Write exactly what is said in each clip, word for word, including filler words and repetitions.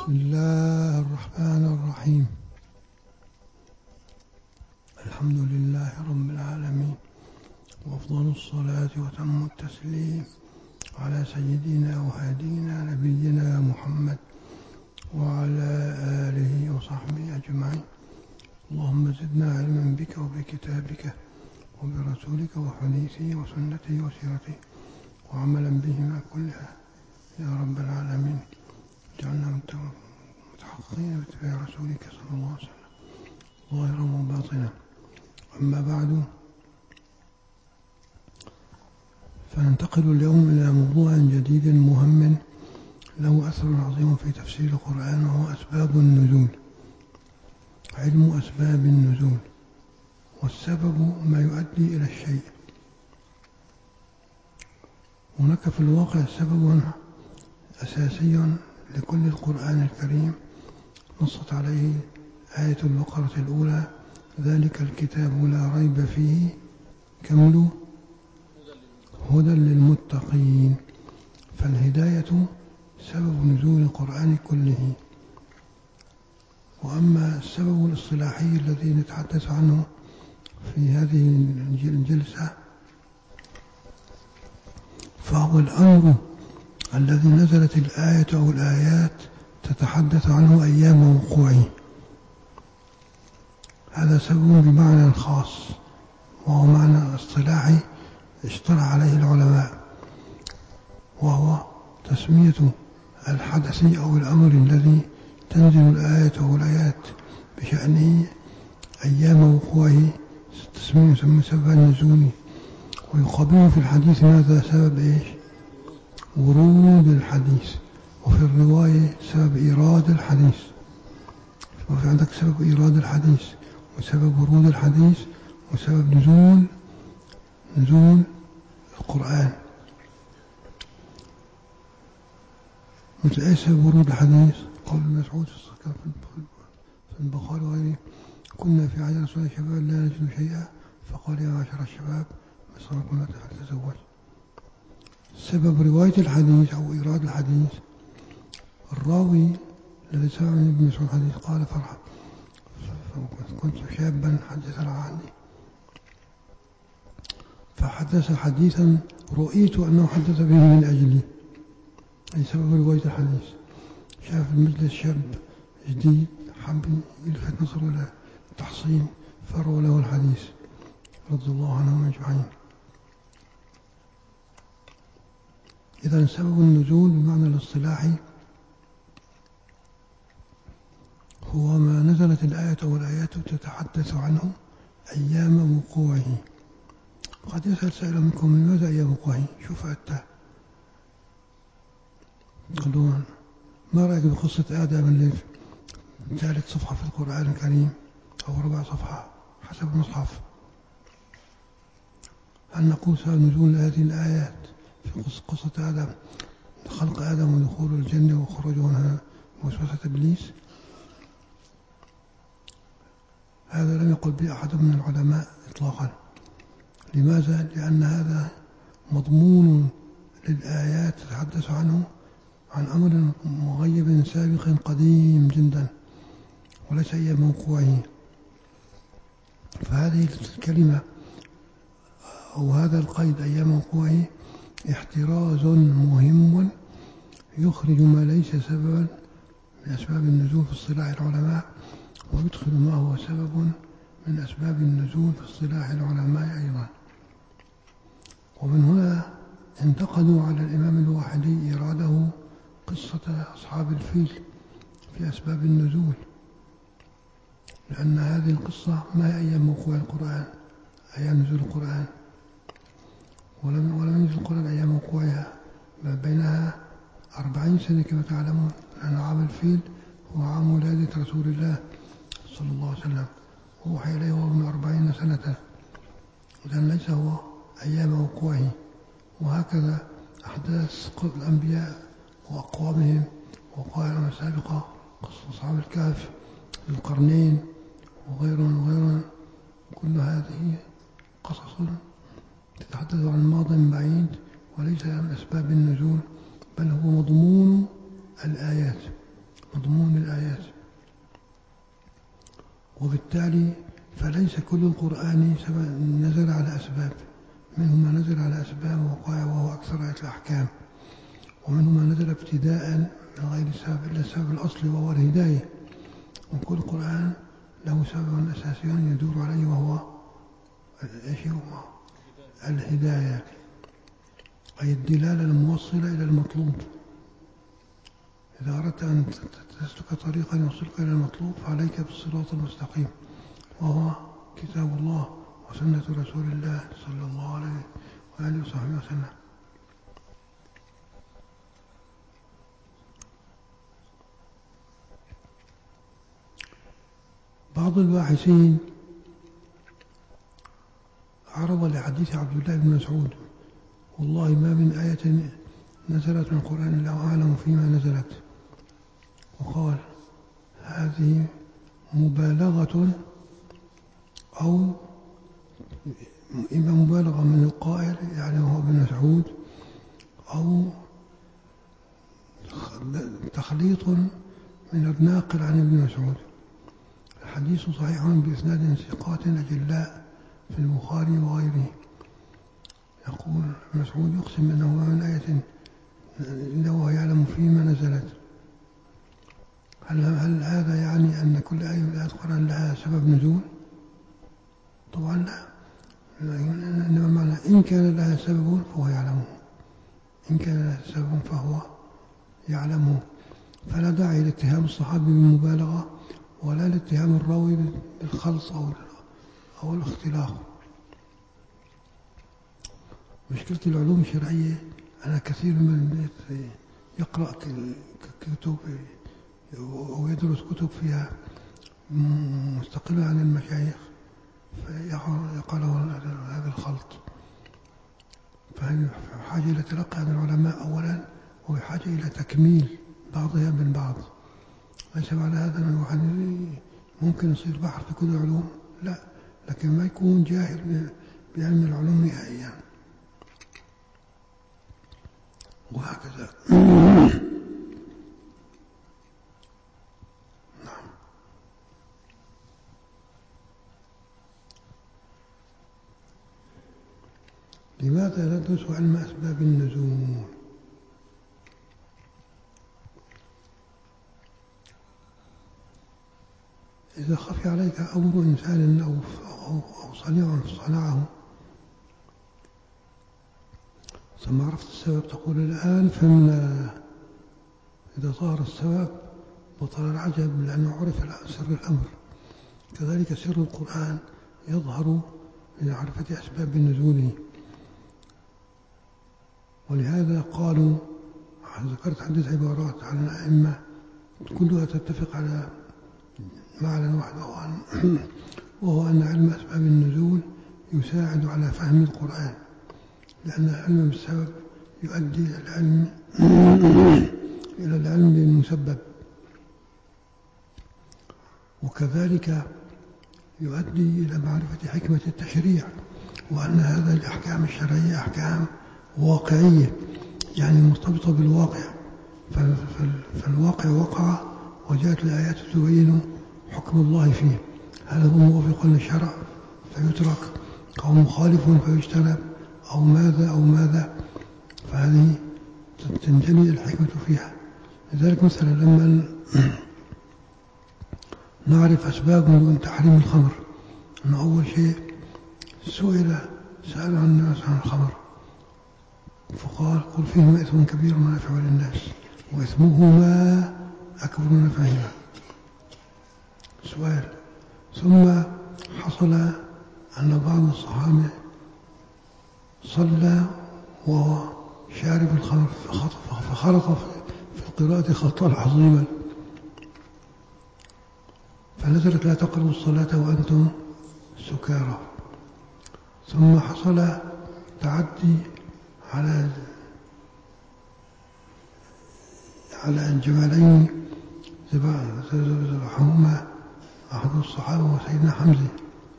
بسم الله الرحمن الرحيم. الحمد لله رب العالمين، وأفضل الصلاة وتم التسليم على سيدنا وهدينا نبينا محمد وعلى آله وصحبه أجمعين. اللهم زدنا علما بك وبكتابك وبرسولك وحديثه وسنته وسيرته وعملا بهما كلها يا رب العالمين. اجعلنا متحققين باتباع رسولك صلى الله عليه وسلم ظاهرا وباطنا. أما بعد، فننتقل اليوم إلى موضوع جديد مهم له أثر عظيم في تفسير القرآن، وهو أسباب النزول. علم أسباب النزول، والسبب ما يؤدي إلى الشيء. هناك في الواقع سبب أساسي لكل القرآن الكريم نصت عليه آية البقرة الأولى: ذلك الكتاب لا ريب فيه كملوا هدى للمتقين. فالهداية سبب نزول القرآن كله. وأما السبب الاصطلاحي الذي نتحدث عنه في هذه الجلسة، فهو الأمر الذي نزلت الآية أو الآيات تتحدث عنه أيام وقوعه. هذا سبب بمعنى خاص، وهو معنى اصطلاحي اشترع عليه العلماء، وهو تسمية الحدث أو الأمر الذي تنزل الآية أو الآيات بشأنه أيام وقوعه تسميه يسمى سبب النزول. ويقابله في الحديث ماذا؟ سبب إيش؟ ورود الحديث. وفي الرواية سبب إيراد الحديث. وفي عندك سبب إيراد الحديث، وسبب ورود الحديث، وسبب نزول نزول القرآن. مثل أي سبب ورود الحديث؟ قول مسعود في البخاري وغيره: كنا في عهد رسول الله شباب لا نجد شيئا فقال يا معشر الشباب ما صاركم لا فلتزوج. سبب رواية الحديث أو إيراد الحديث: الراوي الذي سمع من ابن مسعود الحديث قال فرحا كنت شابا حدثنا عني فحدث حديثا رؤيت أنه حدث به من أجلي، أي سبب رواية الحديث. شاف المجلس شاب جديد حب يلفت نظره إلى تحصين فروى له الحديث رضي الله عنهم أجمعين. إذن سبب النزول بمعنى الاصطلاحي هو ما نزلت الآية أو الآيات تتحدث عنه أيام وقوعه. قد يسأل سائل منكم: لماذا أيام وقوعه؟ شوف أنت قالون ما رأيك بقصة آدم اللي في ثالث صفحة في القرآن الكريم أو ربع صفحة حسب المصحف؟ هل نقول سبب نزول هذه الآيات في قصة آدم خلق آدم ودخول الجنة وخروجه منها ووسوسة إبليس؟ هذا لم يقل به أحد من العلماء إطلاقا. لماذا؟ لأن هذا مضمون للآيات تتحدث عنه عن أمر مغيب سابق قديم جدا وليس أيام وقوعه. فهذه الكلمة أو هذا القيد أيام وقوعه احتراز مهم يخرج ما ليس سببا من أسباب النزول في اصطلاح العلماء، ويدخل ما هو سبب من أسباب النزول في اصطلاح العلماء أيضا. ومن هنا انتقدوا على الإمام الواحدي إراده قصة أصحاب الفيل في أسباب النزول، لأن هذه القصة ما هي أيام وقوع القرآن، أيام نزول القرآن، ولم ولم ينزل القرآن أيام وقوعها، بل بينها أربعين سنة كما تعلمون، لأن عام الفيل هو عام ولادة رسول الله صلى الله عليه وسلم، ووحي إليه وهو ابن أربعين سنة، إذن ليس هو أيام وقوعه. وهكذا أحداث الأنبياء وأقوامهم وقائعهم السابقة، قصة أصحاب الكهف، القرنين وغيرهم وغيرهم، كل هذه قصص تتحدث عن ماض بعيد وليس من أسباب النزول، بل هو مضمون الآيات. مضمون الآيات. وبالتالي فليس كل القرآن نزل على أسباب، منه ما نزل على أسباب وقائع وهو أكثر آيات الأحكام، ومنه ما نزل ابتداء من غير سبب إلا السبب الأصلي وهو الهداية. وكل قرآن له سبب أساسي يدور عليه وهو إيش هو؟ الهداية، أي الدلالة الموصلة إلى المطلوب. إذا أردت أن تسلك طريقا يوصلك إلى المطلوب فعليك بالصراط المستقيم، وهو كتاب الله وسنة رسول الله صلى الله عليه وآله وصحبه وسلم. بعض الباحثين عرض لحديث عبد الله بن مسعود: والله ما من آية نزلت من القرآن إلا أعلم فيما نزلت. وقال: هذه مبالغة، أو إما مبالغة من القائل يعني هو ابن مسعود، أو تخليط من الناقل عن ابن مسعود. الحديث صحيح بإسناد ثقات أجلاء في البخاري وغيره. يقول ابن مسعود: يقسم أنه ما من آية إلا وهو يعلم فيما نزلت. هل, هل هذا يعني أن كل آية من آيات القرآن لها سبب نزول؟ طبعا لا، إنما معنى إن كان لها سبب فهو يعلمه، إن كان لها سبب فهو يعلمه. فلا داعي لاتهام الصحابي بالمبالغة ولا لاتهام الراوي بالخلط أو أو الاختلاط. مشكلة العلوم الشرعية أنا كثير من يقرأ كتب أو يدرس كتب فيها مستقلة عن المشايخ فيقع له هذا الخلط، فهي حاجة إلى تلقي عن العلماء أولا، وبحاجة إلى تكميل بعضها من بعض. ليس معنى هذا أن الواحد ممكن يصير بحر في كل العلوم، لا، لكن ما يكون جاهل بعلم العلوم نهائيا، وهكذا. نعم. لماذا ندرس علم أسباب النزول؟ إذا خفي عليك أمر إنسان أو, أو, أو صنيع صنعه ثم عرفت السبب تقول الآن فهمنا. إذا ظهر السبب بطل العجب لأنه عرف سر الأمر. كذلك سر القرآن يظهر لمعرفة أسباب نزوله. ولهذا قالوا، ذكرت عدة عبارات عن الأئمة كلها تتفق على معنى واحد، وهو أن علم أسباب النزول يساعد على فهم القرآن، لأن العلم بالسبب يؤدي إلى العلم إلى العلم بالمسبب، وكذلك يؤدي إلى معرفة حكمة التشريع، وأن هذه الأحكام الشرعية أحكام واقعية يعني مرتبطة بالواقع، فالواقع وقع وجاءت الآيات تبين حكم الله فيه، هل هو موافق للشرع فيترك أو مخالف فيجتنب أو ماذا أو ماذا، فهذه تنجلي الحكمة فيها. لذلك مثلا لما نعرف أسباب من تحريم الخمر، أن أول شيء سئل سأل عن الناس عن الخمر فقال: قل فيهما إثم كبير منافع للناس وإثمهما أكبر من نفعهما. سؤال. ثم حصل أن بعض الصحابة صلى وهو شارب الخمر فخلط في القراءة خطأ عظيما، فنزلت: لا تقربوا الصلاة وأنتم سكارى. ثم حصل تعدي على على الجمالين ذبحهما أحد الصحابة وسيدنا حمزة،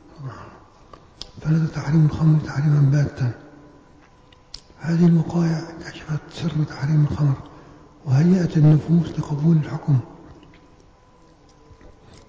فنزل تحريم الخمر تحريما باتا. هذه الوقائع كشفت سر تحريم الخمر وهيأت النفوس لقبول الحكم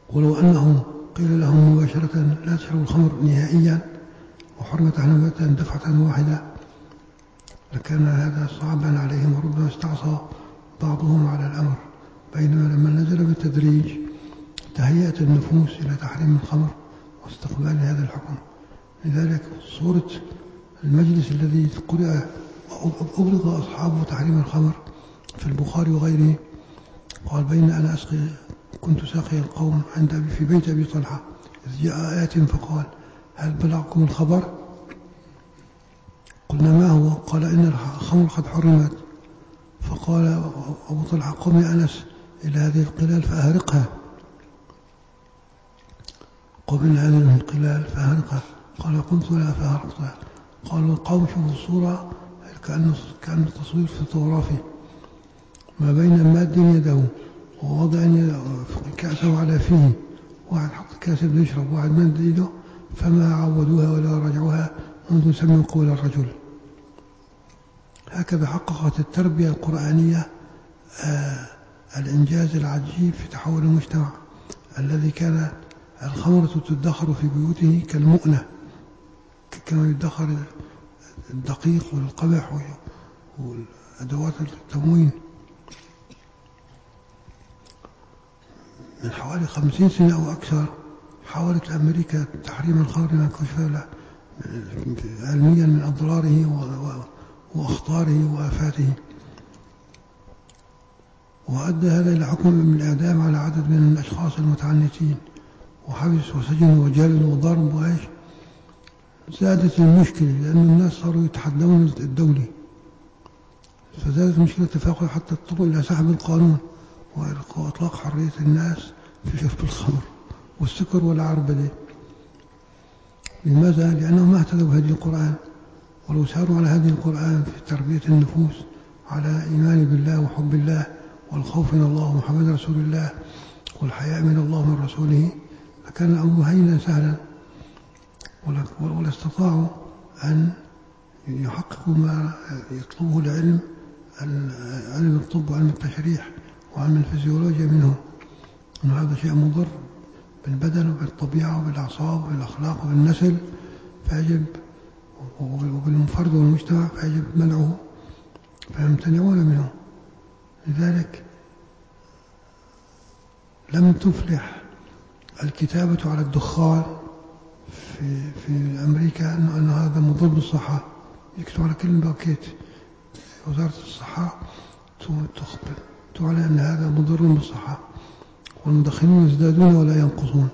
ولو أنهم قيل لهم مباشرة لا تشربوا الخمر نهائيا وحرمت عليهم دفعة واحدة لكان هذا صعبا عليهم، وربما استعصى بعضهم على الأمر، بينما لما نزل بالتدريج تهيأت النفوس إلى تحريم الخمر واستقبال هذا الحكم. لذلك صورة المجلس الذي قرأ أبلغ أصحابه تحريم الخمر في البخاري وغيره، قال بين أنا أسقي كنت ساقي القوم عند أبي في بيت أبي طلحة إذ جاء آيات فقال هل بلغكم الخبر؟ قلنا ما هو؟ قال إن الخمر قد حرمت. فقال أبو طلحة قم يا أنس إلى هذه القلال فأهرقها، قم إلى هذه القلال فأهرقها. قال قمت لها فأهرقتها. قال القوم شوفوا الصورة كأن كأن التصوير فوتوغرافي، ما بين ماد يده ووضع كأسه على فيه، واحد حط كأس بده يشرب، واحد مد يده، فما عودوها ولا رجعوها منذ سمعوا قول الرجل. هكذا حققت التربية القرآنية آه الإنجاز العجيب في تحول المجتمع الذي كان الخمرة تدخر في بيوته كالمؤنة، كما يدخر الدقيق والقمح والأدوات التموين. من حوالي خمسين سنة أو أكثر حاولت أمريكا تحريم الخمر ما كشف له علميا من أضراره وأخطاره وآفاته، وأدى هذا إلى حكم بالإعدام على عدد من الأشخاص المتعنتين، وحبس وسجن وجلد وضرب وإيش. زادت المشكلة لأن الناس صاروا يتحدون الدولة، فزادت المشكلة تفاقم حتى اضطروا إلى سحب القانون وإطلاق حرية الناس في شرب الخمر والسكر والعربدة. لماذا؟ لأنهم ما اهتدوا بهدي القرآن، ولو ساروا على هدي القرآن في تربية النفوس على إيمان بالله وحب الله والخوف من الله ومحمد رسول الله والحياء من الله ومن رسوله لكان الأمر هينا سهلا، ولا استطاعوا أن يحققوا ما يطلبه العلم علم الطب وعلم التشريح وعلم الفيزيولوجيا منه، أن هذا شيء مضر بالبدن وبالطبيعة وبالأعصاب وبالأخلاق وبالنسل، فيجب وبالفرد والمجتمع فيجب منعه، فيمتنعون منه. لذلك لم تفلح الكتابة على الدخان في في أمريكا أن, أن هذا مضر بالصحة، يكتب على كل باكيت وزارة الصحة تخبر تعلن أن هذا مضر بالصحة، والمدخنون يزدادون ولا ينقصون.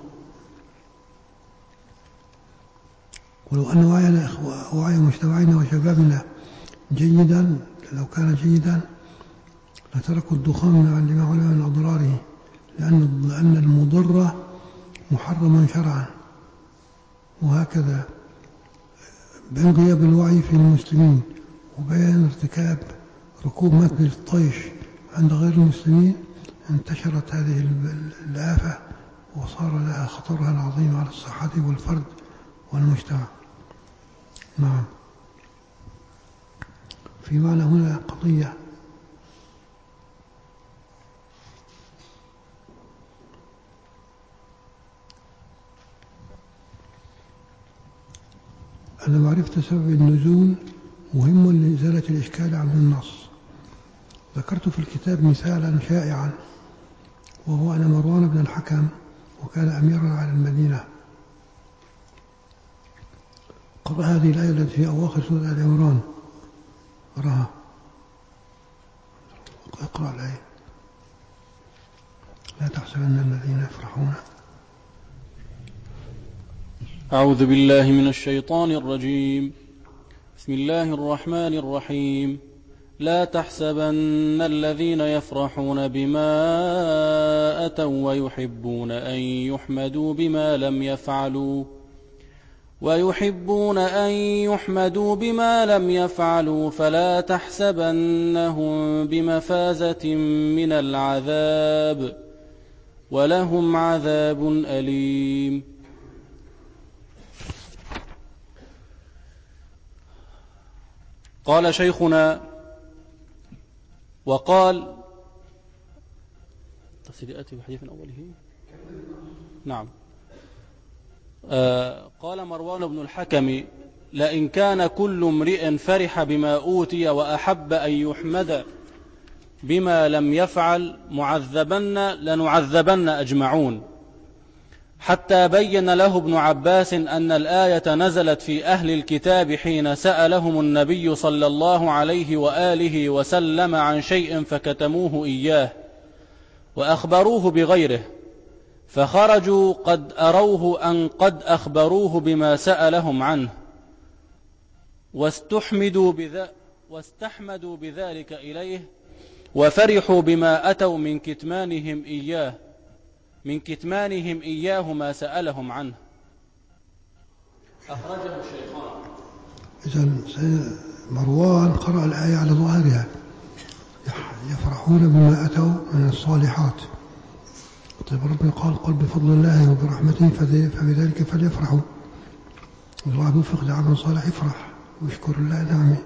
ولو أن وعينا وعي مجتمعنا وشبابنا جيدا لو كان جيدا لتركوا الدخان لما علم من أضراره، لأن لأن المضر محرم شرعا. وهكذا بين غياب الوعي في المسلمين وبين ارتكاب ركوب متن الطيش عند غير المسلمين انتشرت هذه الآفة وصار لها خطرها العظيم على الصحة والفرد والمجتمع. نعم، في معنى هنا قضية أن معرفة سبب النزول مهم لإزالة الإشكال عن النص. ذكرت في الكتاب مثالا شائعا، وهو أن مروان بن الحكم وكان أميرا على المدينة قرأ هذه الآية التي في أواخر سورة آل عمران، قرأها، اقرأ الآية: لا تحسبن الذين يفرحون. أعوذ بالله من الشيطان الرجيم. بسم الله الرحمن الرحيم. لا تحسبن الذين يفرحون بما أتوا ويحبون أن يحمدوا بما لم يفعلوا ويحبون أن يحمدوا بما لم يفعلوا فلا تحسبنهم بمفازة من العذاب ولهم عذاب أليم. قال شيخنا وقال تفسير آتي بحديث أوله نعم. آه قال مروان بن الحكم: لئن كان كل امرئ فرح بما أوتي وأحب أن يحمد بما لم يفعل معذبن لنعذبن أجمعون. حتى بين له ابن عباس أن الآية نزلت في أهل الكتاب حين سألهم النبي صلى الله عليه وآله وسلم عن شيء فكتموه إياه وأخبروه بغيره، فخرجوا قد أروه أن قد أخبروه بما سألهم عنه، واستحمدوا, بذ... واستحمدوا بذلك إليه، وفرحوا بما أتوا من كتمانهم إياه من كتمانهم إياه ما سألهم عنه. أخرجه الشيخان. إذن مروان قرأ الآية على ظاهرها: يفرحون بما أتوا من الصالحات. طيب ربنا قال: قل بفضل الله وبرحمته فبذلك فليفرحوا. الواحد يوفق لعمل صالح يفرح ويشكر الله نعمه.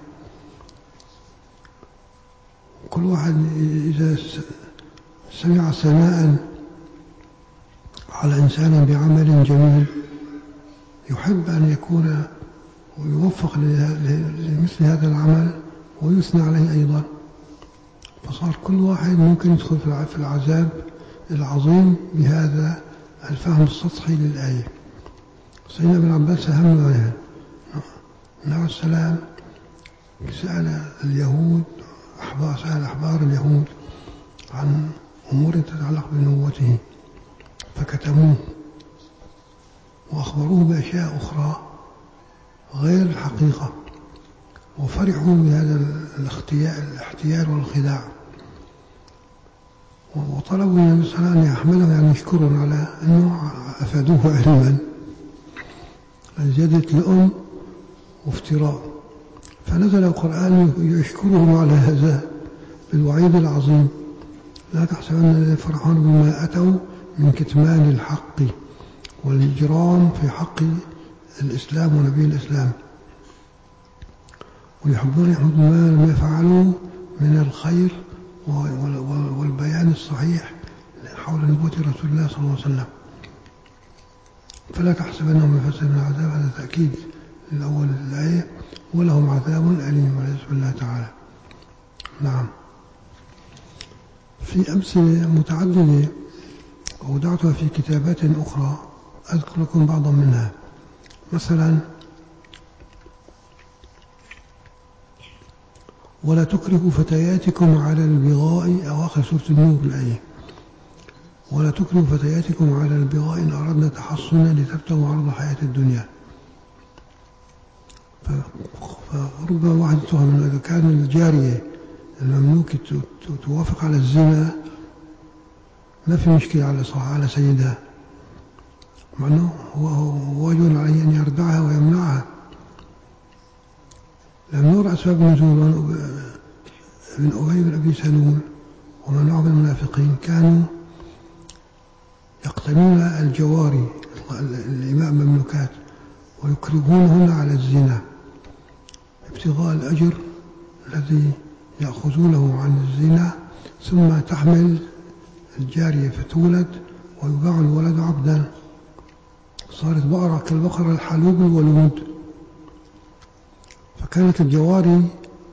كل واحد إذا سمع ثناء على إنسان بعمل جميل يحب أن يكون ويوفق لمثل هذا العمل ويثنى عليه أيضا، فصار كل واحد ممكن يدخل في العذاب العظيم بهذا الفهم السطحي للآية. سيدنا ابن عباس فهم عليها. النبي السلام سأل اليهود أحبار سأل أحبار اليهود عن أمور تتعلق بنبوته فكتموه وأخبروه بأشياء أخرى غير الحقيقة، وفرحوا بهذا الاحتيال والخداع، وطلبوا من النبي صلى الله عليه وسلم أن يحملهم يعني يشكرون على أنه أفادوه علما، زيادة لؤم وافتراء. فنزل القرآن يشكرهم على هذا بالوعيد العظيم: لا تحسبن الذين يفرحون بما أتوا من كتمان الحق والإجرام في حق الإسلام ونبي الإسلام، ويحبون يحمدوا ما لم يفعلوا من الخير والبيان الصحيح حول نبوة رسول الله صلى الله عليه وسلم. فلا تحسبنهم بفسد من العذاب، هذا تأكيد للأول الآية: ولهم عذاب أليم والعياذ بالله تعالى. نعم. في أمثلة متعددة وضعتها في كتابات أخرى أذكر لكم بعضا منها. مثلا: ولا تكرهوا فتياتكم على البغاء، أواخر سورة النور الآية: ولا تكرهوا فتياتكم على البغاء إن أردنا تحصنا لتبتغوا عرض الحياة الدنيا. فربما واحد يتهم إذا كان الجارية المملوكة توافق على الزنا ما في مشكلة على صح على سيدها، مع أنه هو واجب عليه أن يردعها ويمنعها. لم نرى أسباب نزول ابن أبي بن أبي سلول ومن من المنافقين كانوا يقتنون الجواري الإماء مملوكات ويكرهونهن على الزنا ابتغاء الأجر الذي يأخذونه عن الزنا، ثم تحمل الجارية فتولد ويباع الولد عبدا، صارت بقرة كالبقرة الحلوب الولود. فكانت الجواري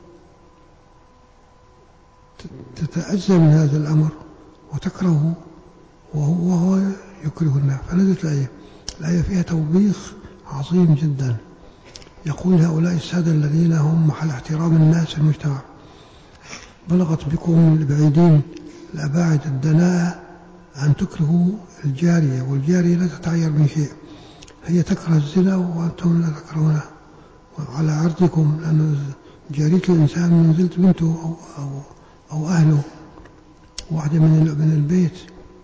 تتأذى من هذا الأمر وتكرهه وهو يكرهنا. فنزلت الآية. الآية فيها توبيخ عظيم جدا، يقول هؤلاء السادة الذين هم محل احترام الناس في المجتمع: بلغت بكم البعيدين الأباعد الدناءة أن تكرهوا الجارية، والجارية لا تتعير من شيء، هي تكره الزنا وأنتم لا تكرهونه على عرضكم، لأن جارية الإنسان منزلة بنته أو, أو, أو أهله، واحدة من البيت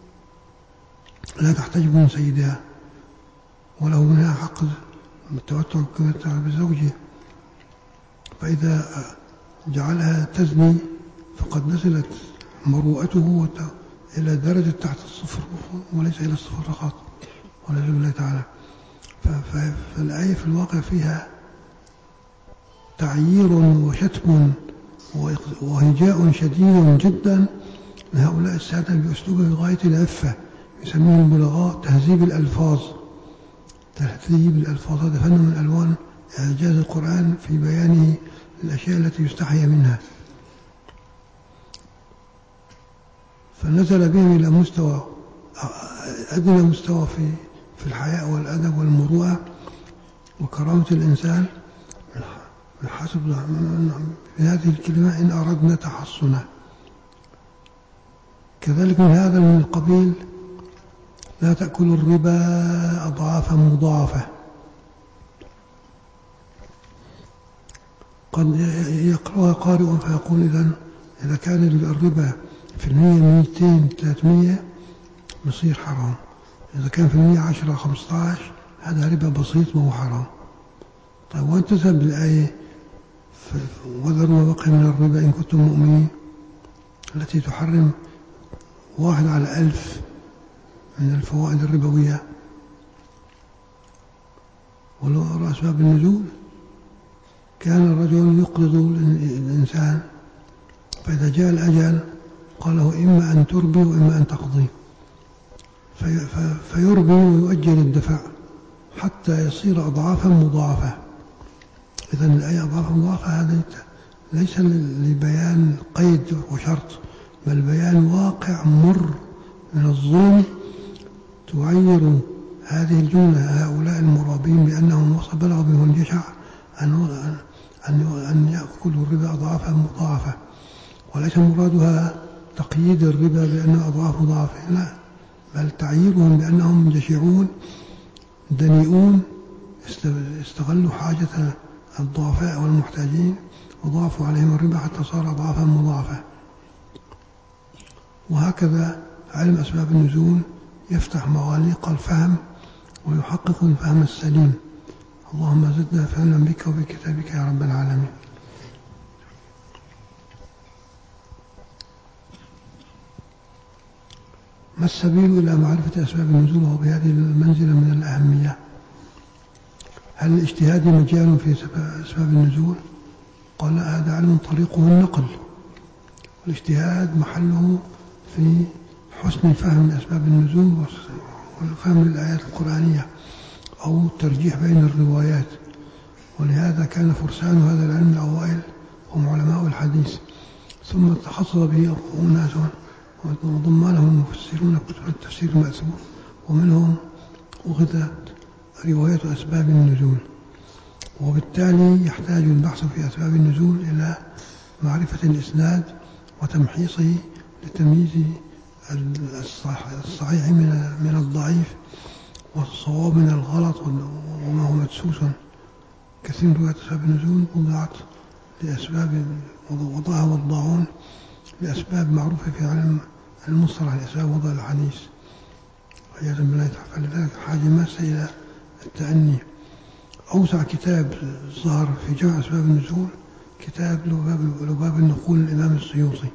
لا تحتجب من سيدها وله منها حق التمتع بزوجه، فإذا جعلها تزني فقد نزلت مروءته إلى درجة تحت الصفر وليس إلى الصفر فقط والعياذ بالله تعالى. فالآية في الواقع فيها تعيير وشتم وهجاء شديد جدا لهؤلاء السادة بأسلوب غاية العفة، يسميه البلغاء تهذيب الألفاظ. تهذيب الألفاظ هذا فن من ألوان إعجاز القرآن في بيانه الأشياء التي يستحي منها. فنزل بهم إلى مستوى أدنى مستوى في في الحياء والأدب والمروءة وكرامة الإنسان بحسب بهذه الكلمة إن أردنا تحصنا. كذلك من هذا من القبيل لا تأكل الربا أضعافا مضاعفة. قد يقرأها قارئ فيقول إذن إذا كان الربا في المية مئتين ثلاثمية يصير حرام، إذا كان في المية عشرة خمسة عشر هذا ربا بسيط ما هو حرام. طيب وانتسب بالآية وذروا ما بقي من الربا إن كنتم مؤمنين التي تحرم واحد على ألف من الفوائد الربوية. ولو أسباب النزول كان الرجل يقرض الإنسان فإذا جاء الأجل قال له إما أن تربي وإما أن تقضي، في فيربي ويؤجل الدفع حتى يصير أضعافا مضاعفة. إذن الآية أضعافا مضاعفة هذا ليس لبيان قيد وشرط بل بيان واقع مر من الظلم تعير هذه الجملة هؤلاء المرابين بأنهم وصل بلغ بهم الجشع أن أن أن يأكلوا الربا أضعافا مضاعفة، وليس مرادها تقييد الربا بأنه أضعاف مضاعفة، لا، بل تعييرهم بأنهم جشعون دنيئون استغلوا حاجة الضعفاء والمحتاجين وضاعفوا عليهم الربا حتى صار أضعافا مضاعفة. وهكذا علم أسباب النزول يفتح مغاليق الفهم ويحقق الفهم السليم. اللهم زدنا فهما بك وبكتابك يا رب العالمين. ما السبيل إلى معرفة أسباب النزول وهو بهذه المنزلة من الأهمية؟ هل الاجتهاد مجال في أسباب النزول؟ قال هذا علم طريقه النقل، والاجتهاد محله في حسن فهم أسباب النزول والفهم للآيات القرآنية أو الترجيح بين الروايات. ولهذا كان فرسان هذا العلم الأوائل هم علماء الحديث، ثم تخصص به أناس وضمنهم المفسرون كتب التفسير المأثور، ومنهم أخذت رواية أسباب النزول. وبالتالي يحتاج البحث في أسباب النزول إلى معرفة الإسناد وتمحيصه لتمييز الصحيح من الضعيف والصواب من الغلط وما هو مدسوس. كثير من روايات أسباب النزول وضعت لأسباب وضعها وضعون لأسباب معروفة في علم المصطلح الأسباب وضع الحديث عياذا بالله. فلذلك حاجة ماسة إلى التأني. أوسع كتاب ظهر في جمع أسباب النزول كتاب لباب النقول الإمام السيوطي،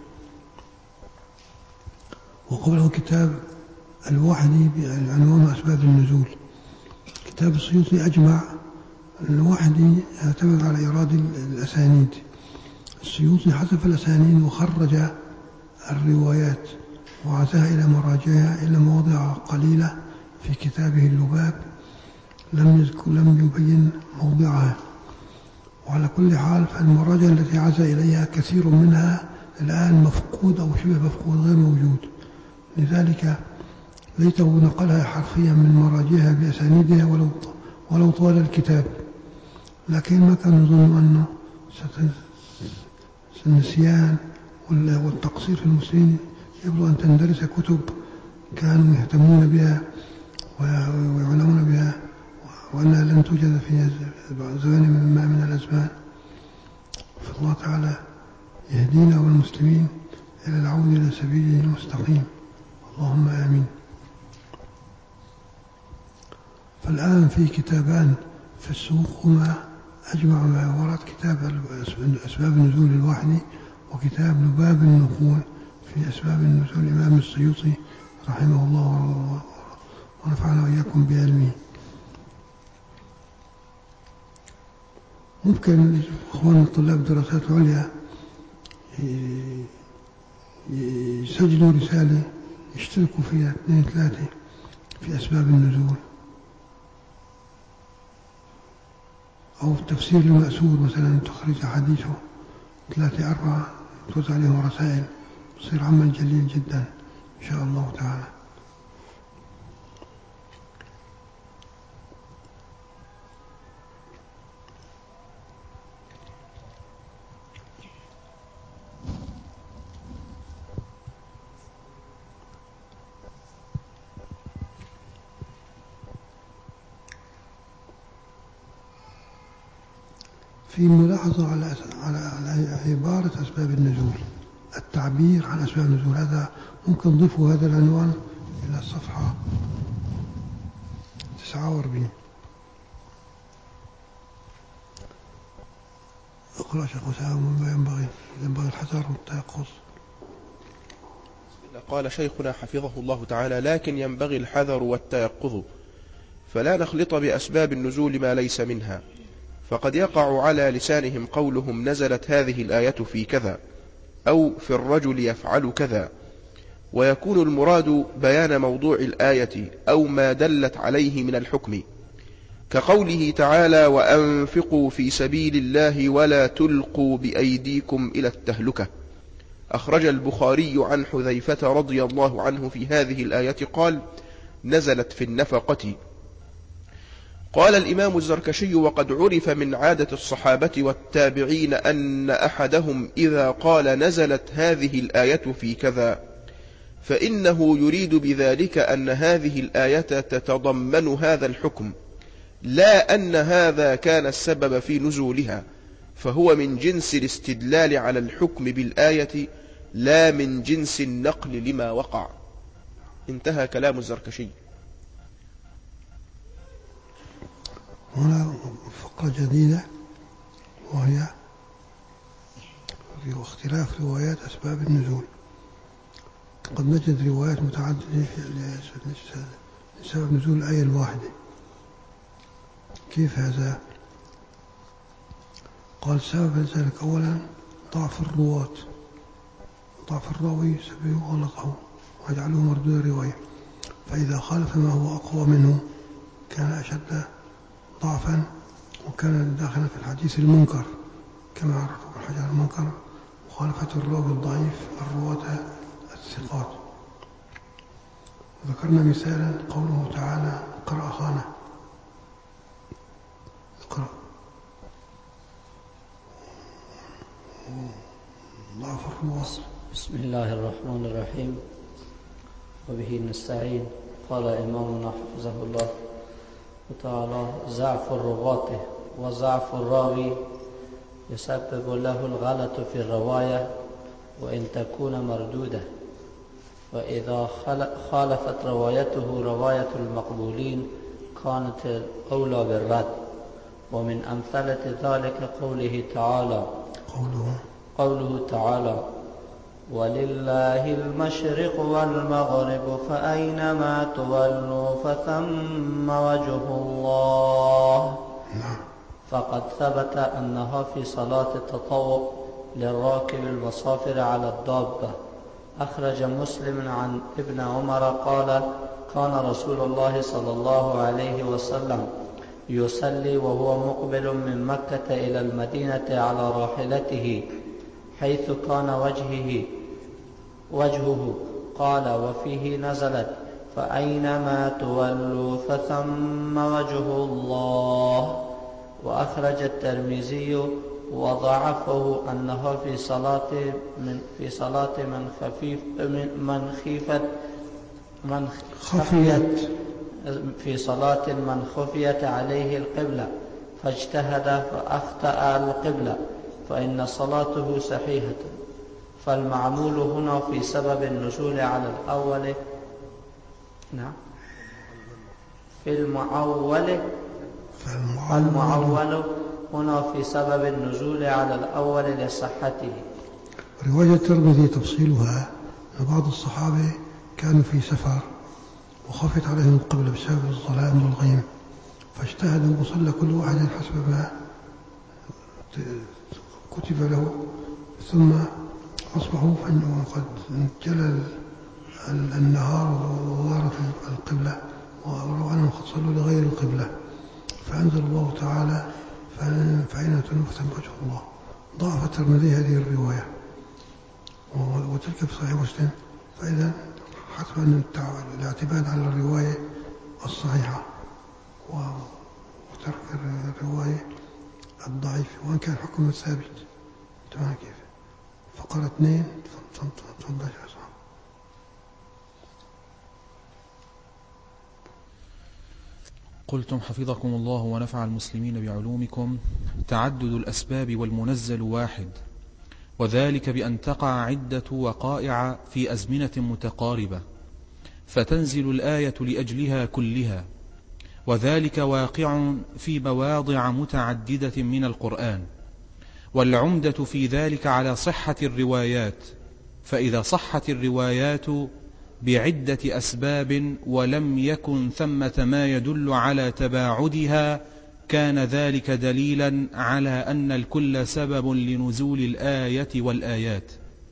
وقبله كتاب الوحدي بعنوان أسباب النزول. كتاب السيوطي أجمع، الوحدي يعتمد على إيراد الأسانيد، السيوطي حذف الأسانيد وخرج الروايات وعزاها إلى مراجعها إلى مواضع قليلة في كتابه اللباب لم يذكر لم يبين موضعها. وعلى كل حال فالمراجع التي عزا إليها كثير منها الآن مفقود أو شبه مفقود غير موجود، لذلك ليته نقلها حرفيا من مراجعها بأسانيدها ولو ولو طال الكتاب، لكن ما كان يظن أنه النسيان والتقصير في المسلمين يبدو أن تندرس كتب كانوا يهتمون بها ويعلمون بها وأنها لن توجد في زمان ما من الأزمان. فالله تعالى يهدينا والمسلمين إلى العودة إلى سبيله المستقيم، اللهم آمين. فالآن في كتابان في السوق هما أجمع ما ورد، كتاب أسباب النزول الوحدي وكتاب لباب النقول في أسباب النزول الإمام السيوطي رحمه الله ونفعنا وإياكم بعلمه. ممكن إخوان الطلاب دراسات العليا يسجلوا رسالة يشتركوا فيها اثنين ثلاثة في أسباب النزول، أو تفسير المأثور مثلا تخرج أحاديثه ثلاثة أربعة توزع عليهم رسائل، يصير عمل جليل جدا إن شاء الله تعالى. في ملاحظة على على على عبارة أسباب النزول، التعبير عن أسباب النزول، هذا ممكن نضيفه هذا العنوان إلى الصفحة تسعة وأربعين. اقرأ شيخ أسامة. مما ينبغي ينبغي الحذر والتيقظ. قال شيخنا حفظه الله تعالى: لكن ينبغي الحذر والتيقظ، فلا نخلط بأسباب النزول ما ليس منها، فقد يقع على لسانهم قولهم نزلت هذه الآية في كذا، أو في الرجل يفعل كذا، ويكون المراد بيان موضوع الآية أو ما دلت عليه من الحكم، كقوله تعالى: وأنفقوا في سبيل الله ولا تلقوا بأيديكم إلى التهلكة. أخرج البخاري عن حذيفة رضي الله عنه في هذه الآية قال: نزلت في النفقة. قال الإمام الزركشي: وقد عرف من عادة الصحابة والتابعين أن أحدهم إذا قال نزلت هذه الآية في كذا فإنه يريد بذلك أن هذه الآية تتضمن هذا الحكم، لا أن هذا كان السبب في نزولها، فهو من جنس الاستدلال على الحكم بالآية لا من جنس النقل لما وقع. انتهى كلام الزركشي. هنا فقرة جديدة، وهي في اختلاف روايات أسباب النزول. قد نجد روايات متعددة لسبب نزول الآية الواحدة. كيف هذا؟ قال سبب ذلك أولا ضعف الرواة، ضعف الراوي سبب غلطه ويجعله مردود الرواية، فإذا خالف ما هو أقوى منه كان أشد ضعفا، وكان داخلا في الحديث المنكر كما عرفه ابن حجر. المنكر مخالفة الراوي الضعيف الرواة الثقات. ذكرنا مثالا قوله تعالى: اقرأ أخانا. اقرأ. ضعف الرواة. بسم الله الرحمن الرحيم، وبه نستعين. قال إمامنا حفظه الله تعالى: ضعف الرواة وضعف الراوي يسبب له الغلط في الرواية وإن تكون مردودة، وإذا خالفت روايته رواية المقبولين كانت الأولى بالرد. ومن أمثلة ذلك قوله تعالى قوله قوله تعالى: ولله المشرق والمغرب فأينما تولوا فثم وجه الله. فقد ثبت أنها في صلاة التطوع للراكب المسافر على الدابة. أخرج مسلم عن ابن عمر قال: كان رسول الله صلى الله عليه وسلم يصلي وهو مقبل من مكة إلى المدينة على راحلته حيث كان وجهه وجهه قال: وفيه نزلت: فأينما تولوا فثم وجه الله. وأخرج الترمذي وضعفه أنها في صلاة من في صلاة من خفيف من خيفت من خفيت في صلاة من خفيت عليه القبلة فاجتهد فأخطأ القبلة فإن صلاته صحيحة. فالمعمول هنا في سبب النزول على الأول نعم في المعول فالمعول هنا في سبب النزول على الأول لصحته. رواية الترمذي تفصيلها أن بعض الصحابة كانوا في سفر وخفت عليهم القبلة بسبب الظلام والغيم، فاجتهدوا وصلى كل واحد حسب ما كتب له، ثم أصبحوا فإنه قد جلى النهار وغار في القبلة وروا أنهم قد صلوا لغير القبلة، فأنزل الله تعالى فأين تولوا فثم وجه الله. ضعف الترمذي هذه الرواية وتلك في صحيح مسلم، فإذا حسب أن الاعتماد على الرواية الصحيحة وترك الرواية الضعيفة وإن كان حكم ثابت. تمام كيف؟ فقرة اثنين تفضل يا أسمع. قلتم حفظكم الله ونفع المسلمين بعلومكم: تعدد الأسباب والمنزل واحد، وذلك بأن تقع عدة وقائع في أزمنة متقاربة فتنزل الآية لأجلها كلها، وذلك واقع في مواضع متعددة من القرآن، والعمدة في ذلك على صحة الروايات، فإذا صحت الروايات بعدة أسباب ولم يكن ثمة ما يدل على تباعدها كان ذلك دليلا على أن الكل سبب لنزول الآية والآيات.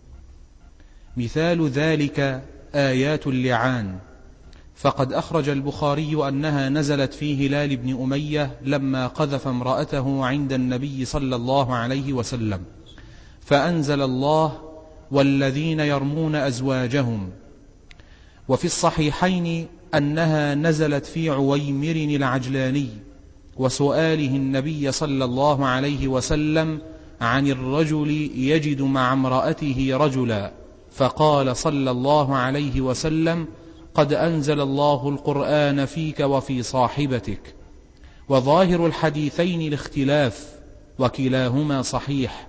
مثال ذلك آيات اللعان، فقد أخرج البخاري أنها نزلت في هلال بن أمية لما قذف امرأته عند النبي صلى الله عليه وسلم، فأنزل الله: والذين يرمون أزواجهم. وفي الصحيحين أنها نزلت في عويمر العجلاني وسؤاله النبي صلى الله عليه وسلم عن الرجل يجد مع امرأته رجلا، فقال صلى الله عليه وسلم: قد أنزل الله القرآن فيك وفي صاحبتك. وظاهر الحديثين الاختلاف، وكلاهما صحيح.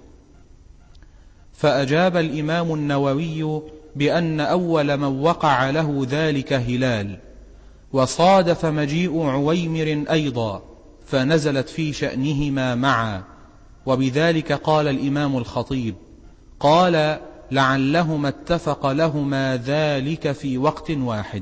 فأجاب الإمام النووي بأن أول من وقع له ذلك هلال، وصادف مجيء عويمر أيضا، فنزلت في شأنهما معا. وبذلك قال الإمام الخطيب: قال: لعلهما اتفق لهما ذلك في وقت واحد.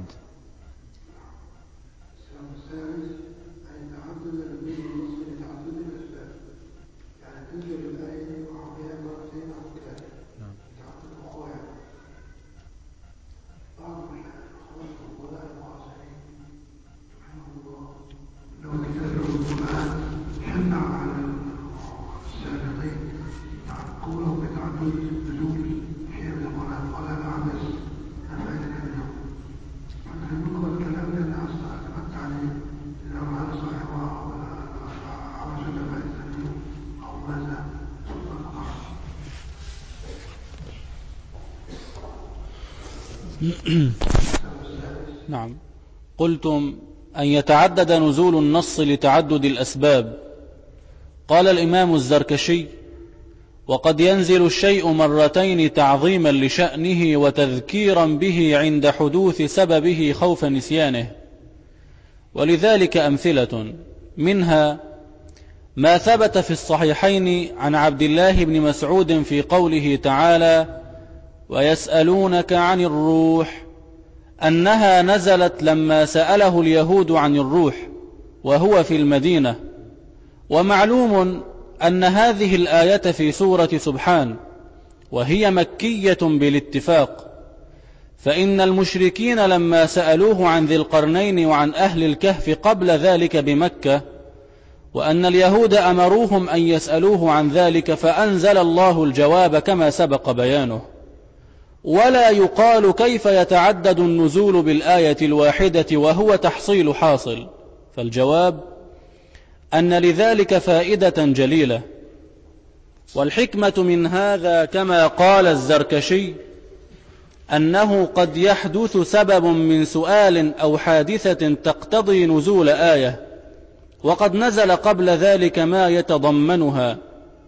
نعم. قلتم أن يتعدد نزول النص لتعدد الأسباب. قال الإمام الزركشي: وقد ينزل الشيء مرتين تعظيما لشأنه وتذكيرا به عند حدوث سببه خوف نسيانه، ولذلك أمثلة، منها ما ثبت في الصحيحين عن عبد الله بن مسعود في قوله تعالى: ويسألونك عن الروح، أنها نزلت لما سأله اليهود عن الروح وهو في المدينة. ومعلوم أن هذه الآية في سورة سبحان، وهي مكية بالاتفاق، فإن المشركين لما سألوه عن ذي القرنين وعن أهل الكهف قبل ذلك بمكة، وأن اليهود أمروهم أن يسألوه عن ذلك، فأنزل الله الجواب كما سبق بيانه. ولا يقال كيف يتعدد النزول بالآية الواحدة وهو تحصيل حاصل، فالجواب أن لذلك فائدة جليلة. والحكمة من هذا كما قال الزركشي أنه قد يحدث سبب من سؤال أو حادثة تقتضي نزول آية، وقد نزل قبل ذلك ما يتضمنها،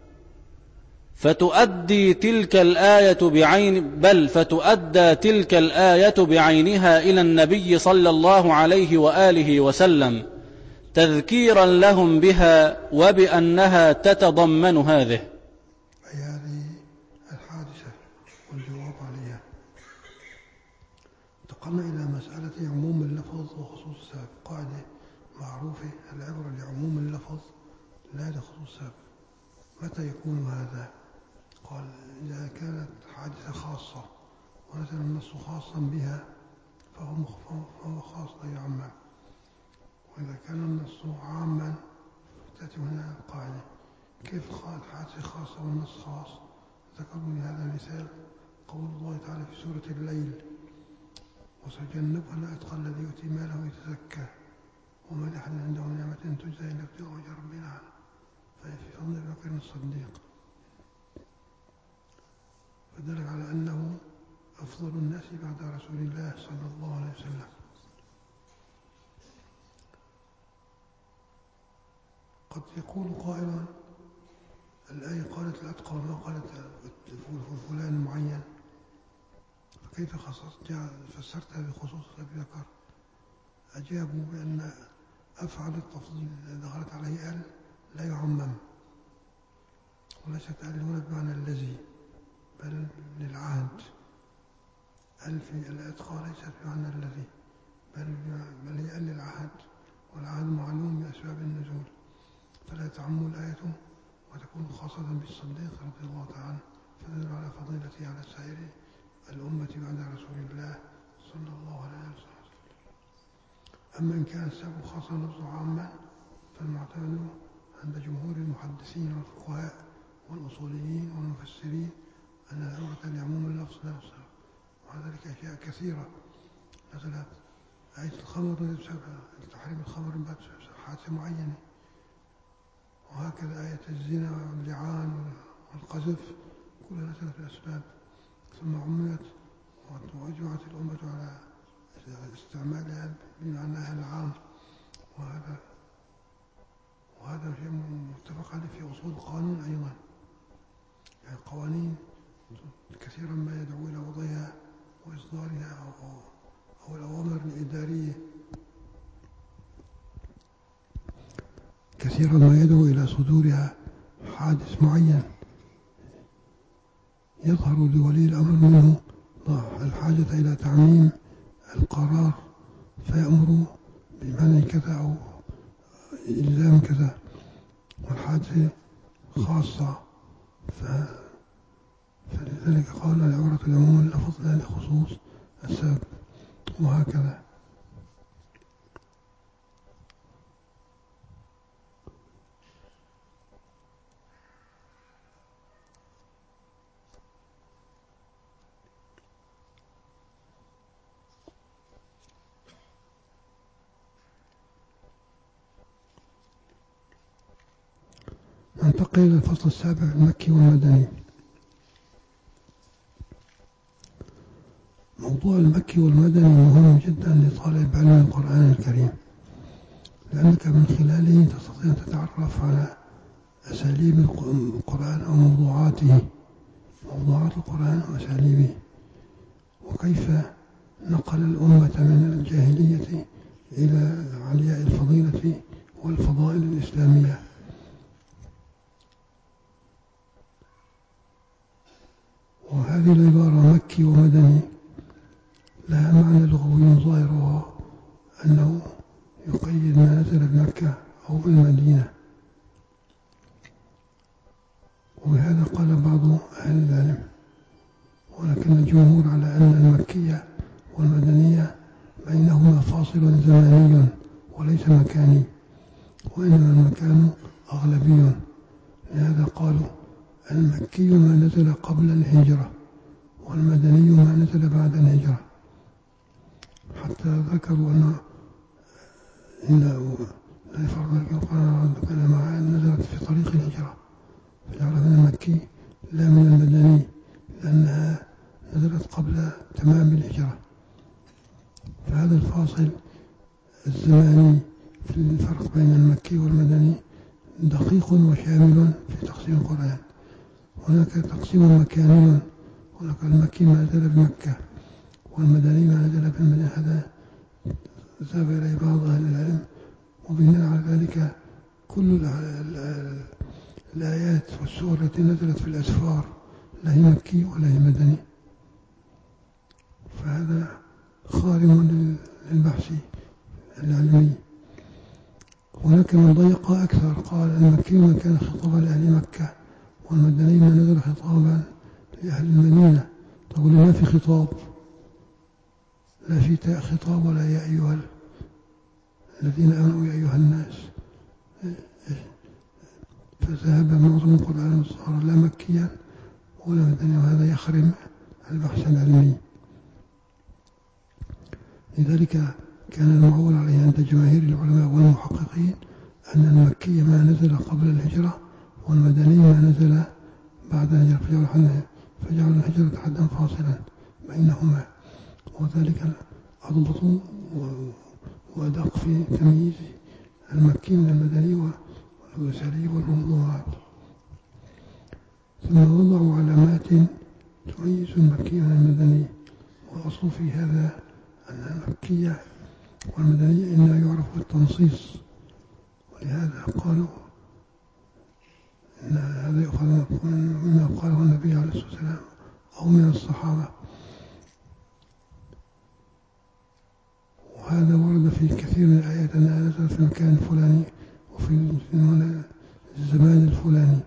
فتؤدي تلك الآية بعين بل فتؤدى تلك الآية بعينها إلى النبي صلى الله عليه وآله وسلم تذكيرا لهم بها وبأنها تتضمن هذه. أي هذه الحادثة والجواب عليها. انتقلنا إلى مسألة عموم اللفظ وخصوص السبب. قاعدة معروفة: العبرة لعموم اللفظ لا لخصوص السبب. متى يكون هذا؟ قال: إذا كانت حادثة خاصة ونزل النص خاصا بها فهو, فهو خاص لا يعمم. وإذا كان النص عاما تأتي هنا القاعدة كيف الحادثة خاصة والنص خاص. ذكروا لي هذا المثال قول الله تعالى في سورة الليل وسيجنبها الأتقى الذي يؤتي ماله يتزكى وما لأحد عنده نعمة تجزى إلا ابتغاء وجه ربنا عنه ففي فضل أبي بكر الصديق. فدل على أنه أفضل الناس بعد رسول الله صلى الله عليه وسلم. قد يقول قائل الآية قالت الأتقى وما قالت فلان معين فكيف فسرتها بخصوص أبي بكر؟ أجابوا بأن أفعل التفضيل إذا دخلت عليه ال لا يعمم، وليست ال هنا بمعنى الذي بل للعهد. ال في الأتقى ليست بمعنى الذي بل, بل هي ال للعهد، والعهد معلوم بأسباب النزول، فلا تعم الآية وتكون خاصة بالصديق رضي الله تعالى عنه فدل على فضيلته على سائر الأمة بعد رسول الله صلى الله عليه وسلم. أما إن كان السبب خاصا لفظه عاما فالمعتمد عند جمهور المحدثين والفقهاء والأصوليين والمفسرين أن العبرة لعموم اللفظ لا السبب. وذلك أشياء كثيرة نزلت آية الخمر بسبب تحريم الخمر بعد حادثة معينة، وهكذا آية الزنا واللعان والقذف كلها نزلت الأسباب ثم عميت وأجمعت الأمة على استعمالها بمعناها العام. وهذا وهذا شيء متفق عليه في أصول القانون أيضا، يعني قوانين كثيرا ما يدعو إلى وضعها وإصدارها أو, أو الأوامر الإدارية كثيرا ما يدعو إلى صدورها حادث معين يظهر لولي الأمر منه الحاجة إلى تعميم القرار فيأمر بمنع كذا أو إلزام كذا، والحادثة خاصة فلذلك قال العبرة العموم اللفظ لا لخصوص السبب. وهكذا ننتقل إلى الفصل السابع المكي والمدني. موضوع المكي والمدني مهم جدا لطالب علم القرآن الكريم، لأنك من خلاله تستطيع أن تتعرف على أساليب القرآن أو موضوعاته موضوعات القرآن وأساليبه، وكيف نقل الأمة من الجاهلية إلى علياء الفضيلة والفضائل الإسلامية. وهذه العبارة مكي ومدني لها معنى لغوي ظاهرها أنه يقيد ما نزل بمكة أو بالمدينة، وبهذا قال بعض أهل العلم، ولكن الجمهور على أن المكية والمدنية بينهما فاصل زماني وليس مكاني، وإنما المكان أغلبي. لهذا قالوا المكي ما نزل قبل الهجرة والمدني ما نزل بعد الهجرة، حتى ذكروا أن إنه لا يفرق القرآن مع أن نزلت في طريق الهجرة فجعل من المكي لا من المدني لأنها نزلت قبل تمام الهجرة. فهذا الفاصل الزماني في الفرق بين المكي والمدني دقيق وشامل في تقسيم القرآن. هناك تقسيم مكاني، هناك المكي ما نزل بمكة والمدني ما نزل بالمدينة. هذا ذهب إليه بعض أهل العلم، وبناء على ذلك كل الآيات والسور التي نزلت في الأسفار لا هي مكي ولا هي مدني، فهذا خارم للبحث العلمي. هناك من ضيق أكثر قال المكي ما كان خطابا لأهل مكة والمدني ما نزل خطابا لأهل المدينة. تقول ما في خطاب لا في تاء خطاب ولا يا أيها الذين آمنوا يا أيها الناس. فذهب معظم القرآن صار لا مكيا ولا مدنيا، وهذا يخرم البحث العلمي. لذلك كان المعول عليه عند جماهير العلماء والمحققين أن المكي ما نزل قبل الهجرة والمدني ما نزل بعد الهجرة، فجعلوا الهجرة حدا فاصلا بينهما، وذلك أضبط وأدق في تمييز المكي من المدني والأسري والموضوعات. ثم وضعوا علامات تميز المكي من المدني، والأصل في هذا أن المكي والمدني إنما يعرف بالتنصيص، ولهذا قالوا إن هذا يؤخذ مما قاله النبي عليه الصلاة والسلام أو من الصحابة، وهذا ورد في كثير من الآيات أنها نزلت في المكان الفلاني وفي الزمان الفلاني،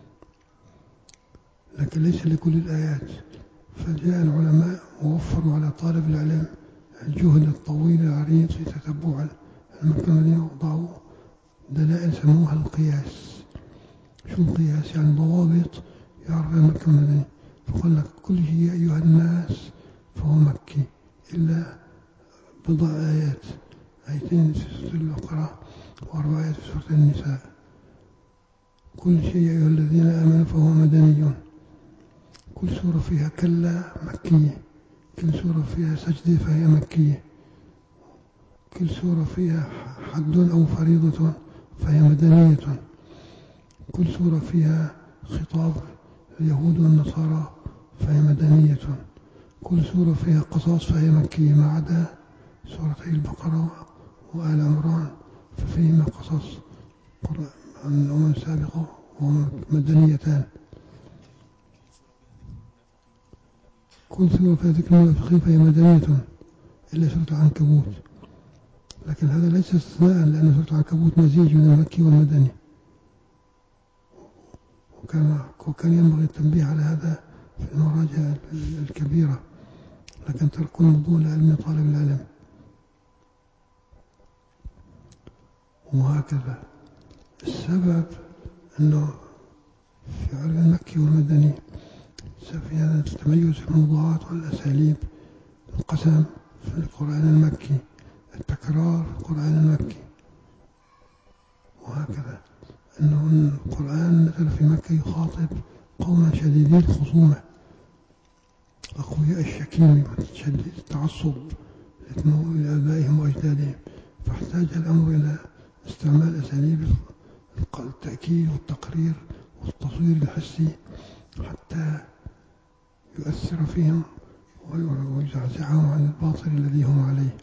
لكن ليس لكل الآيات. فجاء العلماء ووفروا على طالب العلم الجهد الطويل العريض في تتبع المكة والمدينة، وضعوا دلائل سموها القياس. شو القياس؟ يعني ضوابط يعرف المكة والمدينة. فقال لك كل شيء يا أيها الناس فهو مكي إلا بضع آيات، آيتين في سورة البقرة وأربع آيات في سورة النساء. كل شيء يا أيها الذين آمنوا فهو مدني. كل سورة فيها كلا مكية، كل سورة فيها سجدة فهي مكية، كل سورة فيها حد أو فريضة فهي مدنية، كل سورة فيها خطاب اليهود والنصارى فهي مدنية، كل سورة فيها قصاص فهي مكية، ما عدا سورتي البقرة وآل عمران ففيهما قصص عن الأمم السابقة ومدنيتان. كل سورة فيها ذكر المنافقين فهي مدنية إلا سورة العنكبوت، لكن هذا ليس استثناء، لأن سورة العنكبوت مزيج من المكي والمدني، وكان وكان ينبغي التنبيه على هذا في المراجع الكبيرة، لكن تركوا الموضوع لعلم طالب العلم. وهكذا السبب أنه في علم المكي والمدني في هذا التميز في الموضوعات والأساليب، القسم في القرآن المكي، التكرار في القرآن المكي، وهكذا أنه القرآن نزل في مكة يخاطب قوما شديدي الخصومة أقوياء الشكيم وشديد التعصب لآبائهم وأجدادهم، فاحتاج الأمر إلى استعمال أساليب التأكيد والتقرير والتصوير الحسي حتى يؤثر فيهم ويزعزعهم عن الباطل الذي هم عليه.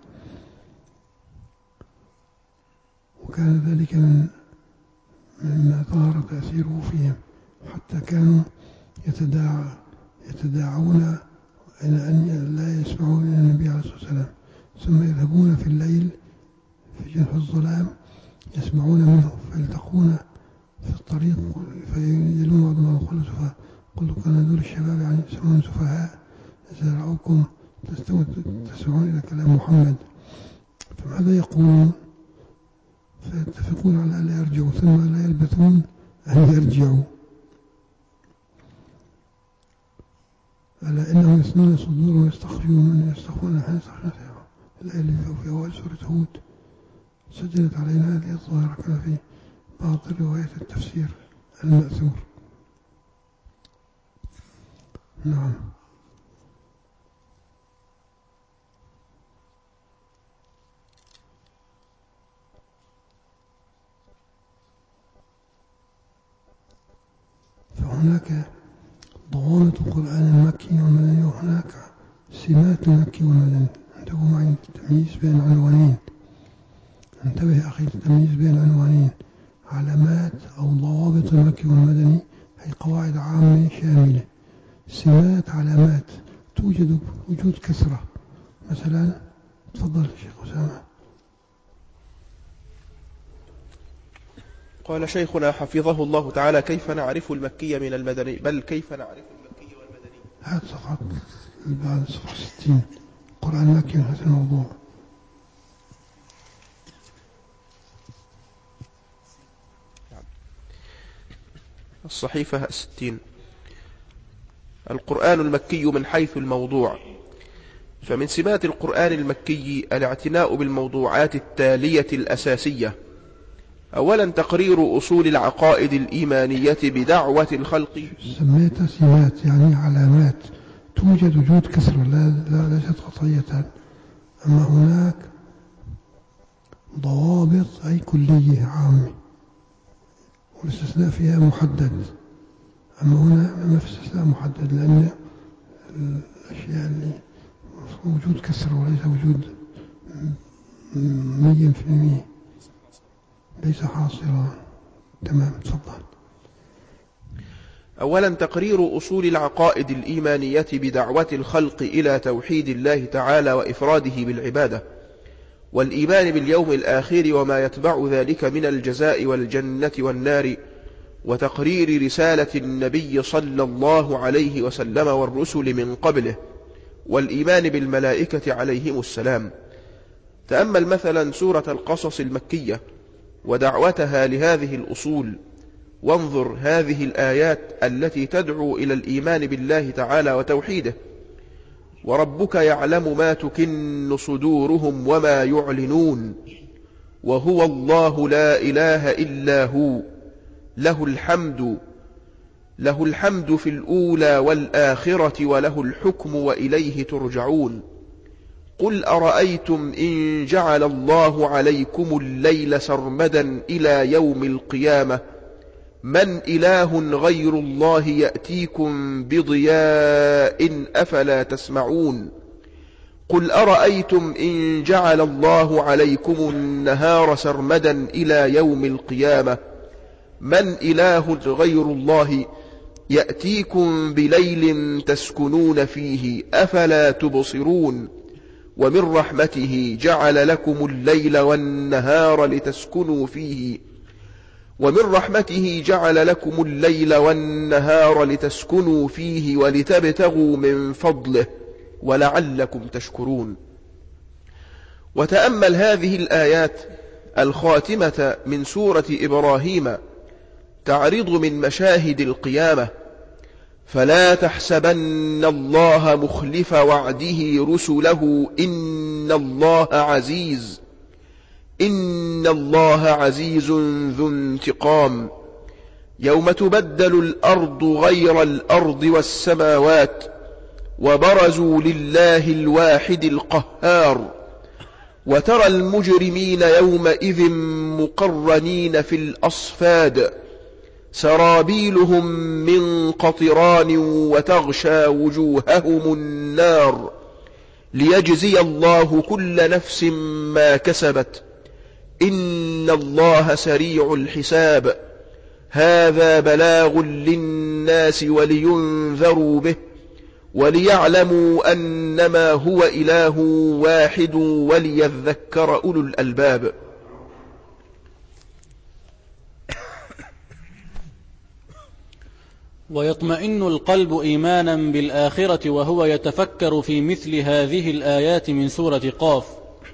وكان ذلك من مما ظهر تأثيره فيهم، حتى كانوا يتداعى يتداعون إلى أن لا يسمعون إلى النبي عليه الصلاة والسلام، ثم يذهبون في الليل في جنح الظلام يسمعون منه، فيلتقون في الطريق فينزلون بعضهم على كل سفهاء. قل كان دول الشباب يعني يسمعون سفهاء إذا رأوكم تسمعون إلى كلام محمد، فماذا يقولون؟ فيتفقون على ألا يرجعوا، ثم لا يلبثون أن يرجعوا، ألا إنهم يثنون صدورهم ويستخفون من يستخفون الحين صحيح الآية في أول سورة هود. سجلت علينا هذه الظاهرة كما في بعض رواية التفسير المأثور. نعم. فهناك ضوابط القرآن المكي والمدني، وهناك سمات المكي والمدني. انتبهوا معي التمييز بين عنوانين، انتبه أخي التمييز بين عنوانين، علامات أو ضوابط المكي والمدني هي قواعد عامة شاملة. سمات علامات توجد وجود كثرة، مثلا تفضل الشيخ أسامة. قال شيخنا حفظه الله تعالى: كيف نعرف المكي من المدني؟ بل كيف نعرف المكي والمدني؟ هات صفحة بعد صفحة ستين. القرآن المكي من هذا الموضوع. الصحيفة الستين. القرآن المكي من حيث الموضوع. فمن سمات القرآن المكي الاعتناء بالموضوعات التالية الأساسية: أولا تقرير أصول العقائد الإيمانية بدعوة الخلق. سميتها سمات يعني علامات، توجد وجود كسر لا لا ليست قطعية، أما هناك ضوابط أي كلية عامة والاستثناء فيها محدد، أما هنا ما في استثناء محدد، لأن الأشياء اللي وجود كسر وليس وجود مية في المية، ليس حاصلا. تمام، تفضل. أولا تقرير أصول العقائد الإيمانية بدعوة الخلق إلى توحيد الله تعالى وإفراده بالعبادة، والإيمان باليوم الآخر وما يتبع ذلك من الجزاء والجنة والنار، وتقرير رسالة النبي صلى الله عليه وسلم والرسل من قبله، والإيمان بالملائكة عليهم السلام. تأمل مثلا سورة القصص المكية ودعوتها لهذه الأصول، وانظر هذه الآيات التي تدعو إلى الإيمان بالله تعالى وتوحيده: وربك يعلم ما تكن صدورهم وما يعلنون، وهو الله لا إله إلا هو، له الحمد له الحمد في الأولى والآخرة وله الحكم وإليه ترجعون. قل أرأيتم إن جعل الله عليكم الليل سرمدا إلى يوم القيامة من إله غير الله يأتيكم بضياء أفلا تسمعون. قل أرأيتم إن جعل الله عليكم النهار سرمدا إلى يوم القيامة من إله غير الله يأتيكم بليل تسكنون فيه أفلا تبصرون. ومن رحمته جعل لكم الليل والنهار لتسكنوا فيه ومن رحمته جعل لكم الليل والنهار لتسكنوا فيه ولتبتغوا من فضله ولعلكم تشكرون. وتأمل هذه الآيات الخاتمة من سورة إبراهيم تعرض من مشاهد القيامة: فلا تحسبن الله مخلف وعده رسله إن الله عزيز إن الله عزيز ذو انتقام. يوم تبدل الأرض غير الأرض والسماوات وبرزوا لله الواحد القهار، وترى المجرمين يومئذ مقرنين في الأصفاد سرابيلهم من قطران وتغشى وجوههم النار ليجزي الله كل نفس ما كسبت إن الله سريع الحساب. هذا بلاغ للناس ولينذروا به وليعلموا أنما هو إله واحد وليذكر أولو الألباب. ويطمئن القلب إيمانا بالآخرة وهو يتفكر في مثل هذه الآيات من سورة قاف: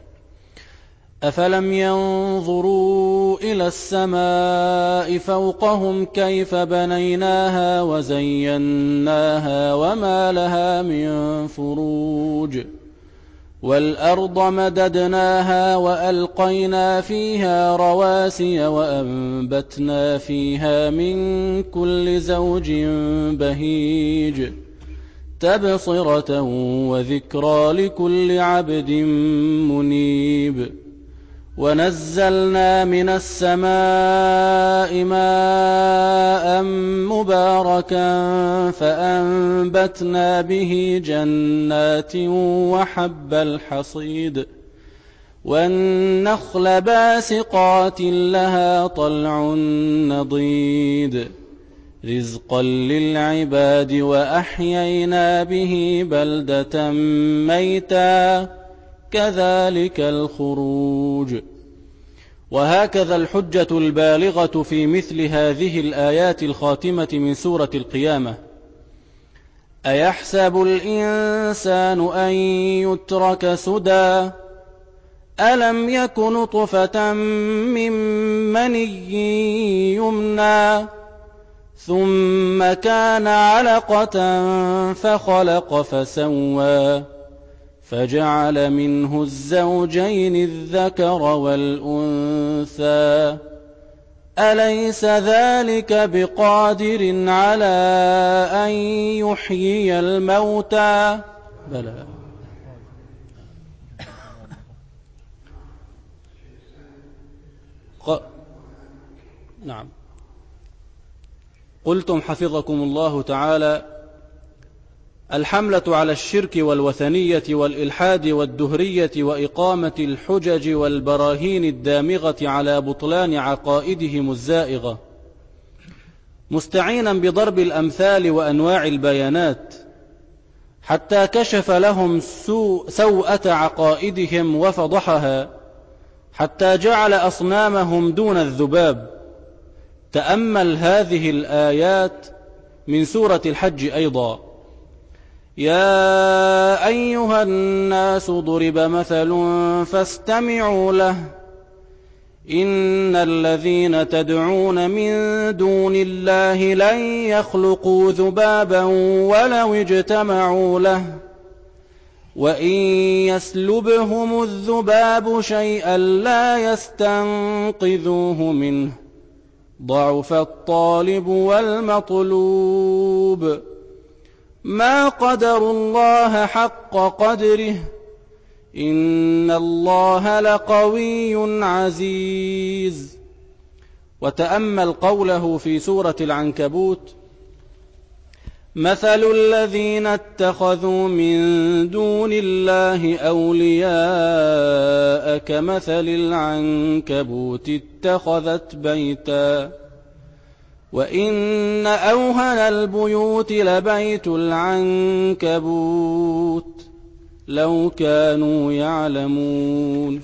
أفلم ينظروا إلى السماء فوقهم كيف بنيناها وزيناها وما لها من فروج والأرض مددناها وألقينا فيها رواسي وأنبتنا فيها من كل زوج بهيج تبصرة وذكرى لكل عبد منيب. ونزلنا من السماء ماء مباركا فأنبتنا به جنات وحب الحصيد والنخل باسقات لها طلع نضيد رزقا للعباد وأحيينا به بلدة ميتا كذلك الخروج. وهكذا الحجة البالغة في مثل هذه الآيات الخاتمة من سورة القيامة: أيحسب الإنسان أن يترك سدى ألم يك نطفة من مني يمنى ثم كان علقة فخلق فسوى فجعل منه الزوجين الذكر والأنثى أليس ذلك بقادر على أن يحيي الموتى بلى. ق... نعم. قلتم حفظكم الله تعالى: الحملة على الشرك والوثنية والإلحاد والدهرية وإقامة الحجج والبراهين الدامغة على بطلان عقائدهم الزائغة، مستعينا بضرب الأمثال وأنواع البيانات، حتى كشف لهم سوءة عقائدهم وفضحها، حتى جعل أصنامهم دون الذباب. تأمل هذه الآيات من سورة الحج أيضا: يا أيها الناس ضرب مثل فاستمعوا له إن الذين تدعون من دون الله لن يخلقوا ذبابا ولو اجتمعوا له وإن يسلبهم الذباب شيئا لا يستنقذوه منه ضعف الطالب والمطلوب ما قدروا الله حق قدره إن الله لقوي عزيز. وتأمل قوله في سورة العنكبوت: مثل الذين اتخذوا من دون الله أولياء كمثل العنكبوت اتخذت بيتا وإن أوهن البيوت لبيت العنكبوت لو كانوا يعلمون.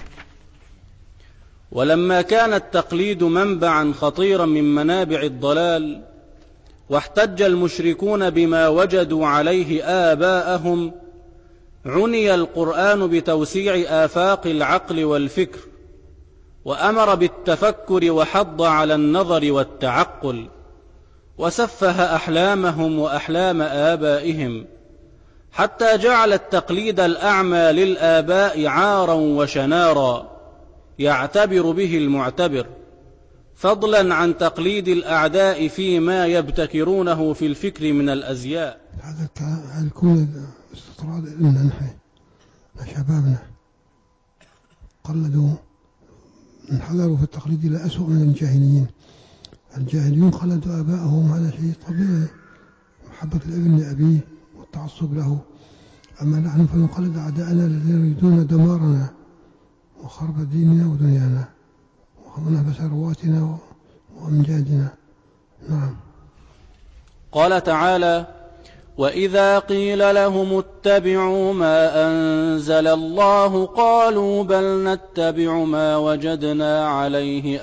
ولما كان التقليد منبعا خطيرا من منابع الضلال، واحتج المشركون بما وجدوا عليه آباءهم، عني القرآن بتوسيع آفاق العقل والفكر، وأمر بالتفكر وحض على النظر والتعقل، وسفه أحلامهم وأحلام آبائهم، حتى جعل التقليد الأعمى للآباء عارا وشنارا يعتبر به المعتبر، فضلا عن تقليد الأعداء فيما يبتكرونه في الفكر من الأزياء. هذا يكون استطراد إلنا نحن شبابنا قلدوا انحدروا في التقليد إلى أسوأ من الجاهليين. الجاهليون قلدوا آباءهم، هذا شيء طبيعي، محبة الابن لأبيه والتعصب له. أما نحن فنقلد أعداءنا الذين يريدون دمارنا وخرب ديننا ودنيانا ونهب ثرواتنا وأمجادنا. نعم. قال تعالى: وإذا قيل لهم اتبعوا ما أنزل الله قالوا بل نتبع ما وجدنا عليه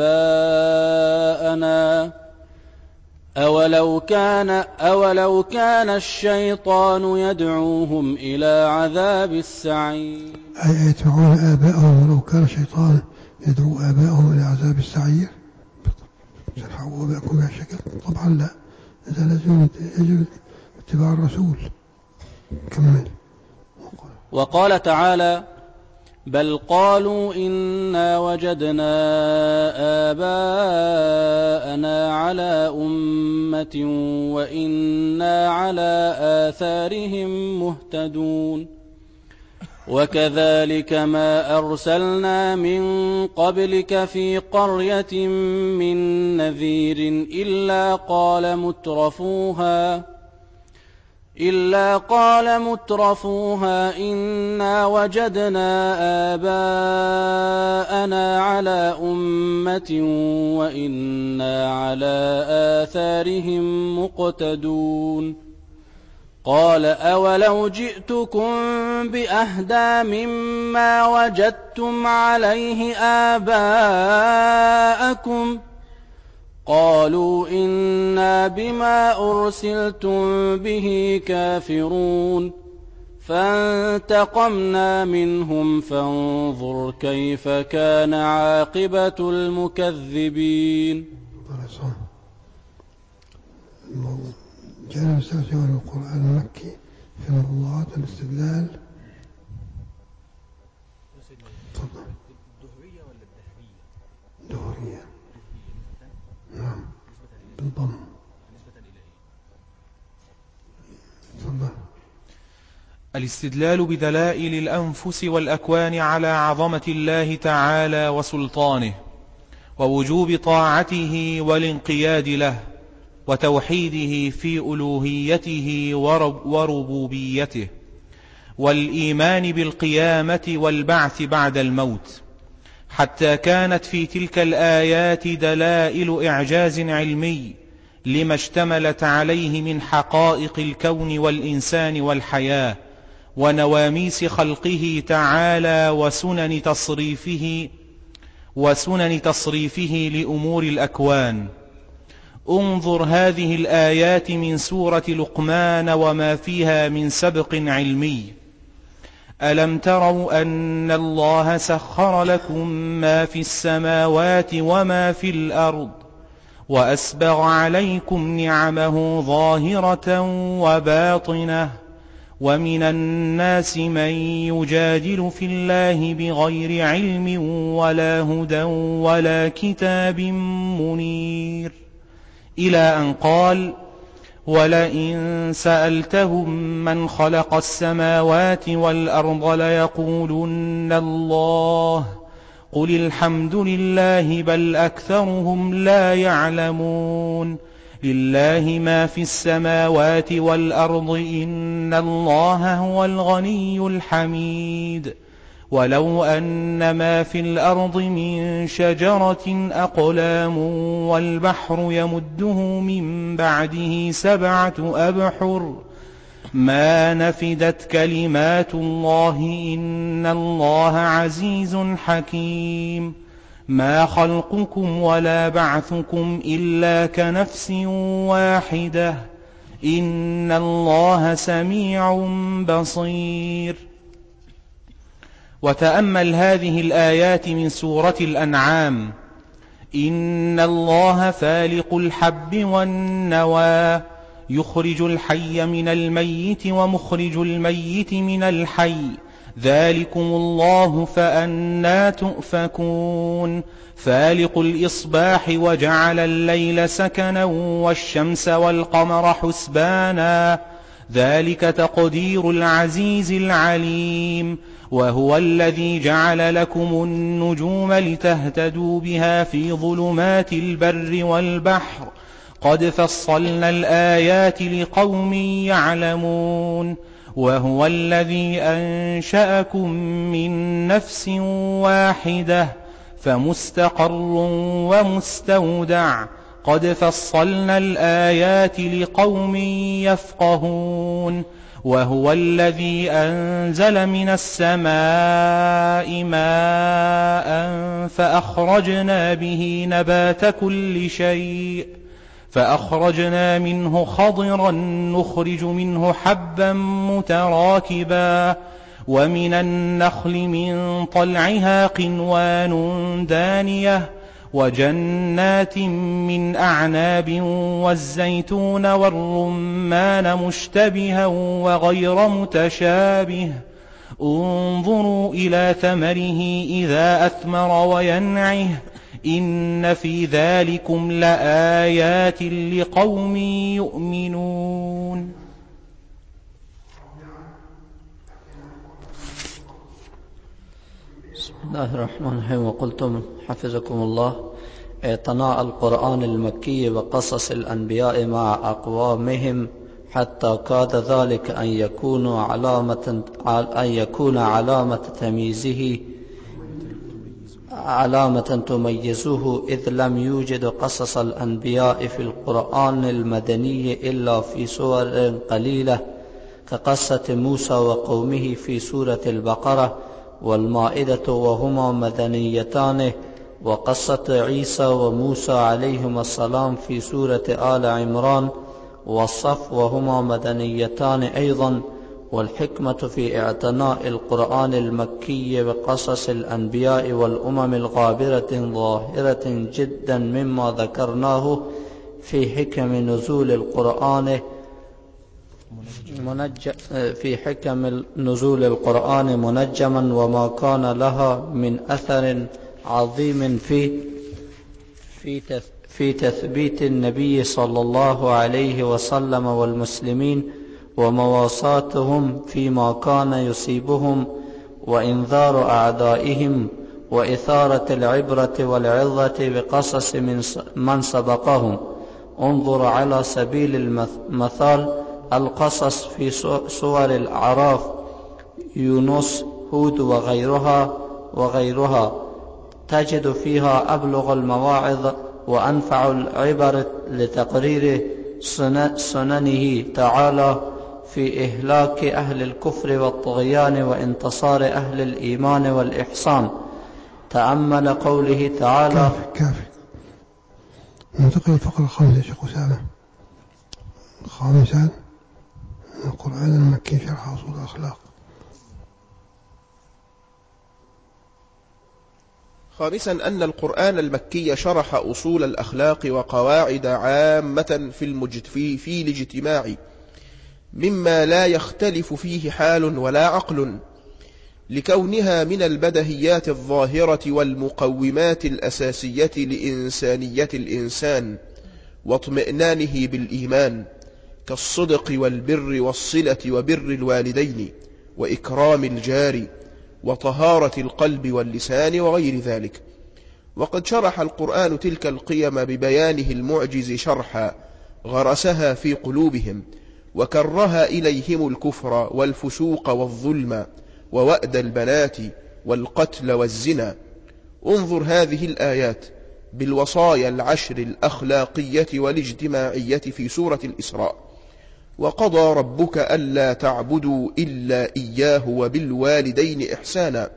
آباءنا أولو كان, أولو كان الشيطان يدعوهم إلى عذاب السعير. أي يتبعون آباءهم ولو كان الشيطان يدعو آباءهم إلى عذاب السعير. تلحقوا آباءكم بهذا الشكل؟ طبعا لا، إذا لازم يجب اتباع الرسول. كمل. وقال تعالى: بل قالوا إنا وجدنا آباءنا على أمة وإنا على آثارهم مهتدون وكذلك ما أرسلنا من قبلك في قرية من نذير إلا قال مترفوها إلا قال مترفوها إنا وجدنا آباءنا على أمة وإنا على آثارهم مقتدون قال أولو جئتكم بأهدى مما وجدتم عليه آباءكم قالوا إنا بما أرسلتم به كافرون فانتقمنا منهم فانظر كيف كان عاقبة المكذبين. جاء مستوى القرآن المكي في موضوعات الاستدلال. تفضل. الدهرية ولا الدهرية؟ دهرية. نعم بالضم. تفضل. الاستدلال بدلائل الأنفس والأكوان على عظمة الله تعالى وسلطانه ووجوب طاعته والانقياد له وتوحيده في ألوهيته ورب وربوبيته والإيمان بالقيامة والبعث بعد الموت، حتى كانت في تلك الآيات دلائل إعجاز علمي لما اشتملت عليه من حقائق الكون والإنسان والحياة ونواميس خلقه تعالى وسنن تصريفه وسنن تصريفه لأمور الأكوان. انظر هذه الآيات من سورة لقمان وما فيها من سبق علمي. ألم تروا أن الله سخر لكم ما في السماوات وما في الأرض وأسبغ عليكم نعمه ظاهرة وباطنة ومن الناس من يجادل في الله بغير علم ولا هدى ولا كتاب منير، إلى أن قال ولئن سألتهم من خلق السماوات والأرض ليقولن الله قل الحمد لله بل أكثرهم لا يعلمون. لله ما في السماوات والأرض إن الله هو الغني الحميد. ولو أن ما في الأرض من شجرة أقلام والبحر يمده من بعده سبعة أبحر ما نفدت كلمات الله إن الله عزيز حكيم. ما خلقكم ولا بعثكم إلا كنفس واحدة إن الله سميع بصير. وتأمل هذه الآيات من سورة الأنعام. إن الله فالق الحب والنوى يخرج الحي من الميت ومخرج الميت من الحي ذلكم الله فأنى تؤفكون. فالق الإصباح وجعل الليل سكنا والشمس والقمر حسبانا ذلك تقدير العزيز العليم. وهو الذي جعل لكم النجوم لتهتدوا بها في ظلمات البر والبحر قد فصلنا الآيات لقوم يعلمون. وهو الذي أنشأكم من نفس واحدة فمستقر ومستودع قد فصلنا الآيات لقوم يفقهون. وهو الذي أنزل من السماء ماء فأخرجنا به نبات كل شيء فأخرجنا منه خضرا نخرج منه حبا متراكبا ومن النخل من طلعها قنوان دانية وجنات من أعناب والزيتون والرمان مشتبها وغير متشابه انظروا إلى ثمره إذا أثمر وينعه إن في ذلكم لآيات لقوم يؤمنون. بسم الله الرحمن الرحيم. وقلتم حفظكم الله اعتناء القرآن المكي وقصص الأنبياء مع أقوامهم حتى كاد ذلك أن يكون علامة أن يكون علامة تمييزه علامة تميزه إذ لم يوجد قصص الأنبياء في القرآن المدني إلا في سور قليلة كقصة موسى وقومه في سورة البقرة والمائدة وهما مدنيتان وقصة عيسى وموسى عليهما السلام في سورة آل عمران والصف وهما مدنيتان أيضا، والحكمة في اعتناء القرآن المكي بقصص الأنبياء والأمم الغابرة ظاهرة جدا مما ذكرناه في حكم نزول القرآن منج... في حكم نزول القرآن منجما، وما كان لها من أثر عظيم في في في تثبيت النبي صلى الله عليه وسلم والمسلمين ومواساتهم فيما كان يصيبهم، وإنذار أعدائهم، وإثارة العبرة والعظة بقصص من سبقهم. انظر على سبيل المثال القصص في سور الأعراف، يونس، هود وغيرها وغيرها تجد فيها أبلغ المواعظ وأنفع العبر لتقرير سننه تعالى في إهلاك أهل الكفر والطغيان وانتصار أهل الإيمان والإحسان. تأمل قوله تعالى. كافي كافي. ننتقل الفقرة الخامسة يا شيخ أسامة. خامسا القرآن المكي شرح أصول الأخلاق. خامسا أن القرآن المكي شرح أصول الأخلاق وقواعد عامة في, المجت في, في الاجتماع مما لا يختلف فيه حال ولا عقل، لكونها من البدهيات الظاهرة والمقومات الأساسية لإنسانية الإنسان واطمئنانه بالإيمان، كالصدق والبر والصلة وبر الوالدين وإكرام الجار وطهارة القلب واللسان وغير ذلك. وقد شرح القرآن تلك القيم ببيانه المعجز شرحا غرسها في قلوبهم، وكره إليهم الكفر والفسوق والظلم ووأد البنات والقتل والزنا. انظر هذه الآيات بالوصايا العشر الأخلاقية والاجتماعية في سورة الإسراء: وقضى ربك ألا تعبدوا إلا إياه وبالوالدين إحسانا،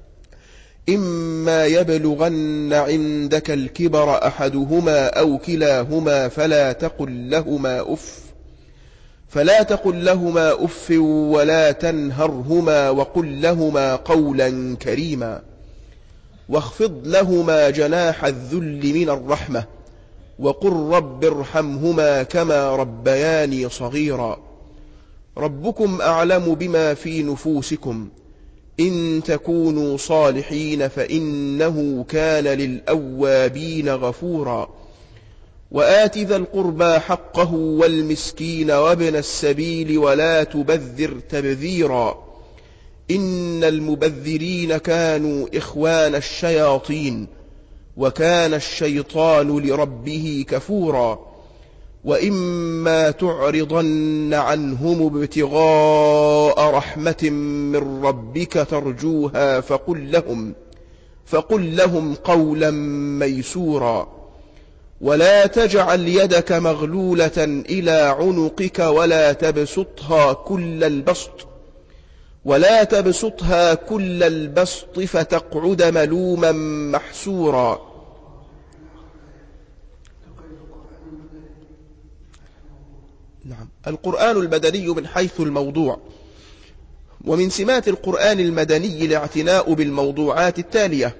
إما يبلغن عندك الكبر أحدهما أو كلاهما فلا تقل لهما أف فلا تقل لهما أف ولا تنهرهما وقل لهما قولا كريما، واخفض لهما جناح الذل من الرحمة وقل رب ارحمهما كما ربياني صغيرا. ربكم أعلم بما في نفوسكم إن تكونوا صالحين فإنه كان للأوابين غفورا. وآت ذا القربى حقه والمسكين وابن السبيل ولا تبذر تبذيرا، إن المبذرين كانوا إخوان الشياطين وكان الشيطان لربه كفورا. وإما تعرضن عنهم ابتغاء رحمة من ربك ترجوها فقل لهم, فقل لهم قولا ميسورا. ولا تجعل يدك مغلولة إلى عنقك ولا تبسطها كل البسط ولا تبسطها كل البسط فتقعد ملوما محسورا. نعم. القرآن المدني من حيث الموضوع. ومن سمات القرآن المدني الاعتناء بالموضوعات التالية: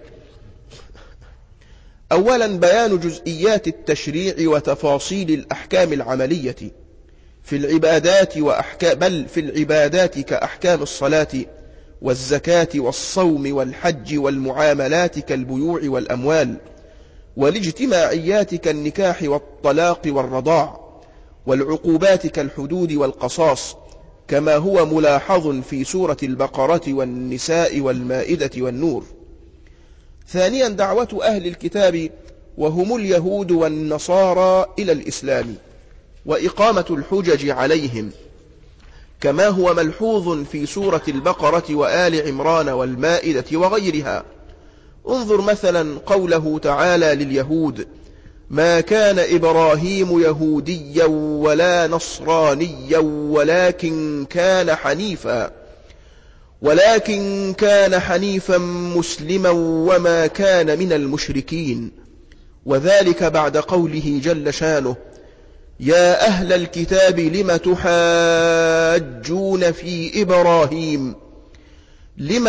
أولا بيان جزئيات التشريع وتفاصيل الأحكام العملية في العبادات وأحكام بل في العبادات كأحكام الصلاة والزكاة والصوم والحج والمعاملات كالبيوع والأموال، والاجتماعيات كالنكاح والطلاق والرضاع، والعقوبات كالحدود والقصاص، كما هو ملاحظ في سورة البقرة والنساء والمائدة والنور. ثانيا دعوة أهل الكتاب وهم اليهود والنصارى إلى الإسلام وإقامة الحجج عليهم، كما هو ملحوظ في سورة البقرة وآل عمران والمائدة وغيرها. انظر مثلا قوله تعالى لليهود: ما كان إبراهيم يهوديا ولا نصرانيا ولكن كان حنيفا. ولكن كان حنيفا مسلما وما كان من المشركين. وذلك بعد قوله جل شانه: يا أهل الكتاب لم تحاجون في إبراهيم لم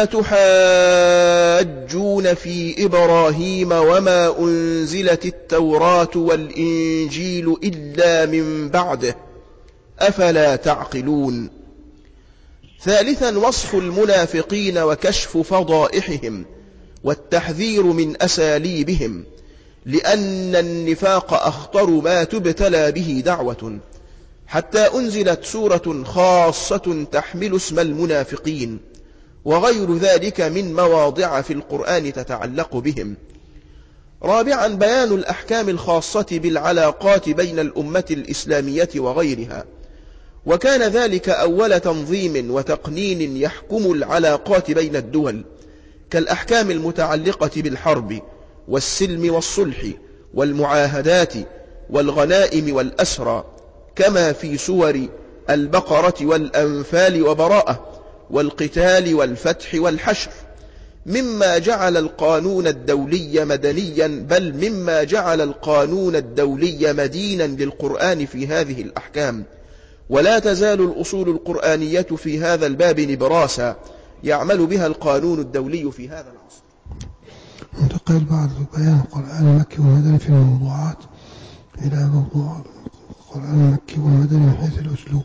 تحاجون في إبراهيم وما أنزلت التوراة والإنجيل إلا من بعده أفلا تعقلون. ثالثا، وصف المنافقين وكشف فضائحهم والتحذير من أساليبهم، لأن النفاق أخطر ما تبتلى به دعوة، حتى أنزلت سورة خاصة تحمل اسم المنافقين، وغير ذلك من مواضع في القرآن تتعلق بهم. رابعا، بيان الأحكام الخاصة بالعلاقات بين الأمة الإسلامية وغيرها، وكان ذلك أول تنظيم وتقنين يحكم العلاقات بين الدول، كالأحكام المتعلقة بالحرب والسلم والصلح والمعاهدات والغنائم والأسرى، كما في سور البقرة والأنفال وبراءة والقتال والفتح والحشر، مما جعل القانون الدولي مدنيا، بل مما جعل القانون الدولي مدينا للقرآن في هذه الأحكام. ولا تزال الأصول القرآنية في هذا الباب نبراسا يعمل بها القانون الدولي في هذا العصر. انتقل بعد بيان القرآن المكي والمدني في الموضوعات إلى موضوع القرآن المكي والمدني من حيث الأسلوب.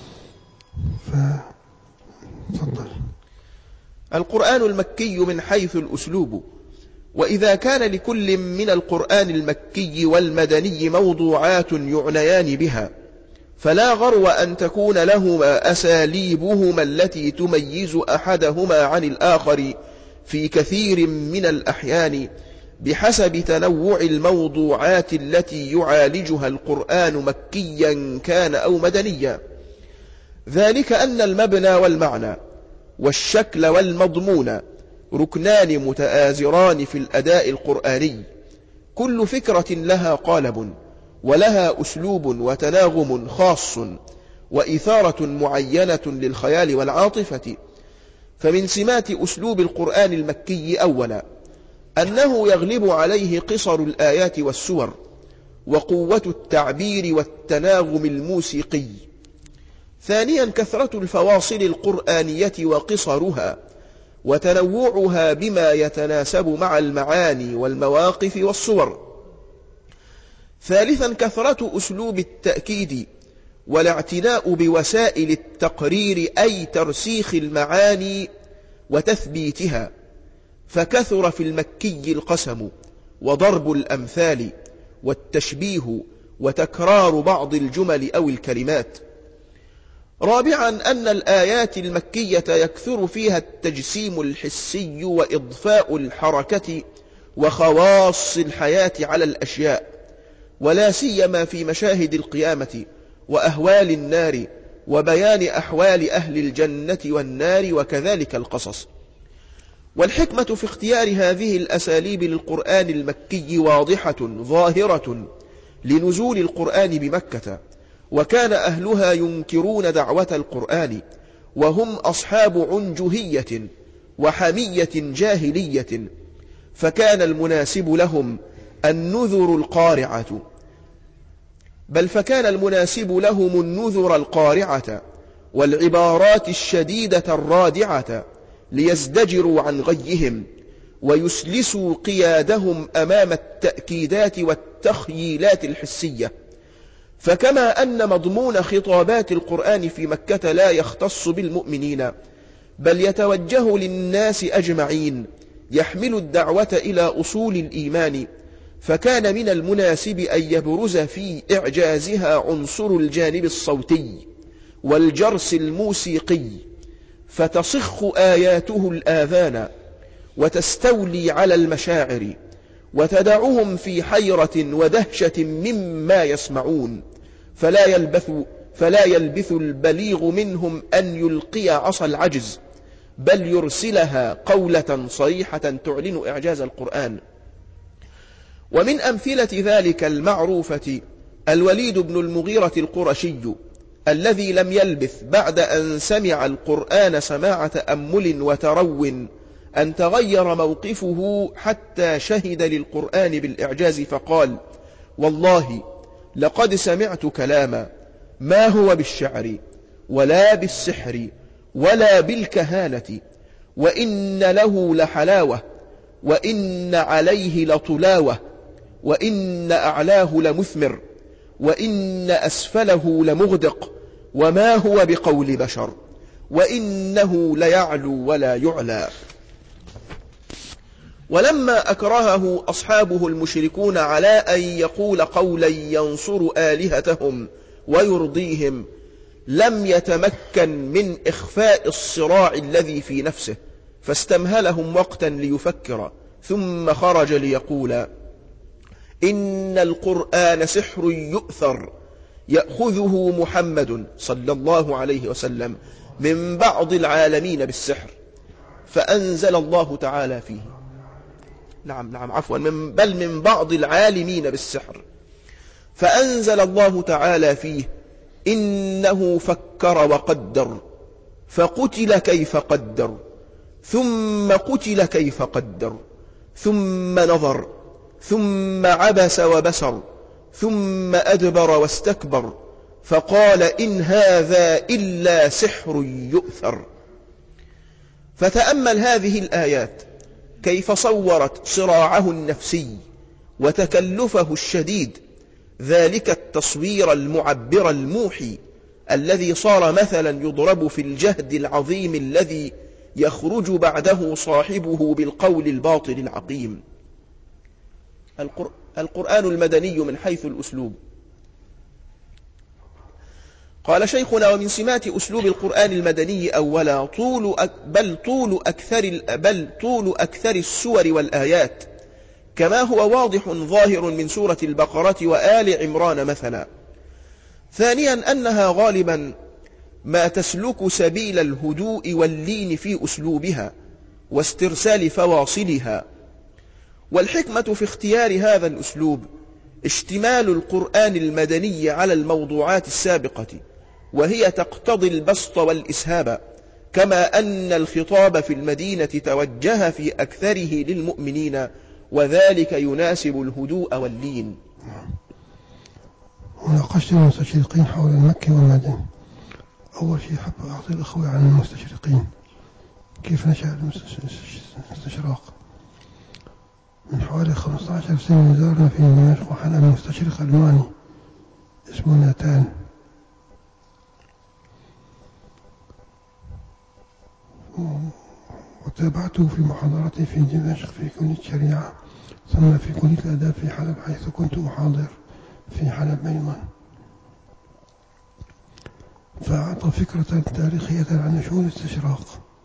فتفضل. القرآن المكي من حيث الأسلوب. وإذا كان لكل من القرآن المكي والمدني موضوعات يعنيان بها، فلا غرو أن تكون لهما أساليبهما التي تميز أحدهما عن الآخر في كثير من الأحيان بحسب تنوع الموضوعات التي يعالجها القرآن مكيا كان أو مدنيا. ذلك أن المبنى والمعنى والشكل والمضمون ركنان متآزران في الأداء القرآني، كل فكرة لها قالب ولها أسلوب وتناغم خاص وإثارة معينة للخيال والعاطفة. فمن سمات أسلوب القرآن المكي أولا أنه يغلب عليه قصر الآيات والسور وقوة التعبير والتناغم الموسيقي. ثانيا، كثرة الفواصل القرآنية وقصرها وتنوعها بما يتناسب مع المعاني والمواقف والصور. ثالثا، كثرة أسلوب التأكيد والاعتناء بوسائل التقرير، أي ترسيخ المعاني وتثبيتها، فكثر في المكي القسم وضرب الأمثال والتشبيه وتكرار بعض الجمل أو الكلمات. رابعا، أن الآيات المكية يكثر فيها التجسيم الحسي وإضفاء الحركة وخواص الحياة على الأشياء، ولا سيما في مشاهد القيامة وأهوال النار وبيان أحوال أهل الجنة والنار وكذلك القصص. والحكمة في اختيار هذه الأساليب للقرآن المكي واضحة ظاهرة لنزول القرآن بمكة، وكان أهلها ينكرون دعوة القرآن، وهم أصحاب عنجهية وحمية جاهلية، فكان المناسب لهم النذر القارعة بل فكان المناسب لهم النذر القارعة والعبارات الشديدة الرادعة ليزدجروا عن غيهم ويسلسوا قيادهم أمام التأكيدات والتخييلات الحسية. فكما أن مضمون خطابات القرآن في مكة لا يختص بالمؤمنين بل يتوجه للناس أجمعين، يحمل الدعوة إلى أصول الإيمان، فكان من المناسب أن يبرز في إعجازها عنصر الجانب الصوتي والجرس الموسيقي، فتصخ آياته الآذان وتستولي على المشاعر وتدعهم في حيرة ودهشة مما يسمعون، فلا يلبث, فلا يلبث البليغ منهم أن يلقي عصا العجز، بل يرسلها قولة صريحة تعلن إعجاز القرآن. ومن أمثلة ذلك المعروفة الوليد بن المغيرة القرشي الذي لم يلبث بعد أن سمع القرآن سماع تأمل وترو أن تغير موقفه حتى شهد للقرآن بالإعجاز فقال: والله لقد سمعت كلاما ما هو بالشعر ولا بالسحر ولا بالكهانة، وإن له لحلاوة، وإن عليه لطلاوة، وإن أعلاه لمثمر، وإن أسفله لمغدق، وما هو بقول بشر، وإنه ليعلو ولا يعلى. ولما أكرهه أصحابه المشركون على أن يقول قولا ينصر آلهتهم ويرضيهم، لم يتمكن من إخفاء الصراع الذي في نفسه، فاستمهلهم وقتا ليفكر، ثم خرج ليقول: إن القرآن سحر يؤثر يأخذه محمد صلى الله عليه وسلم من بعض العالمين بالسحر. فأنزل الله تعالى فيه نعم نعم عفوا من بل من بعض العالمين بالسحر فأنزل الله تعالى فيه: إنه فكر وقدر فقتل كيف قدر، ثم قتل كيف قدر، ثم نظر، ثم عبس وبسر، ثم أدبر واستكبر، فقال: إن هذا إلا سحر يؤثر. فتأمل هذه الآيات كيف صورت صراعه النفسي وتكلفه الشديد، ذلك التصوير المعبر الموحي الذي صار مثلا يضرب في الجهد العظيم الذي يخرج بعده صاحبه بالقول الباطل العقيم. القرآن المدني من حيث الأسلوب. قال شيخنا: ومن سمات أسلوب القرآن المدني أولا طول بل طول أكثر بل طول أكثر السور والآيات، كما هو واضح ظاهر من سورة البقرة وآل عمران مثلا. ثانيا أنها غالبا ما تسلك سبيل الهدوء واللين في أسلوبها واسترسال فواصلها. والحكمة في اختيار هذا الأسلوب اشتمال القرآن المدني على الموضوعات السابقة، وهي تقتضي البسط والإسهاب، كما أن الخطاب في المدينة توجه في أكثره للمؤمنين، وذلك يناسب الهدوء واللين. وناقشت المستشرقين حول المكي والمدني. أول شيء حب أعطي الأخوة عن المستشرقين، كيف نشأ الاستشراق. من حوالي خمسة عشر سنة زارنا في دمشق وحنا مستشرق ألماني اسمه ناتان، وتابعته في محاضرتي في دمشق في كلية الشريعة، ثم في كلية الآداب في حلب، حيث كنت محاضر في حلب أيضا. فأعطى فكرة تاريخية عن شؤون الاستشراق،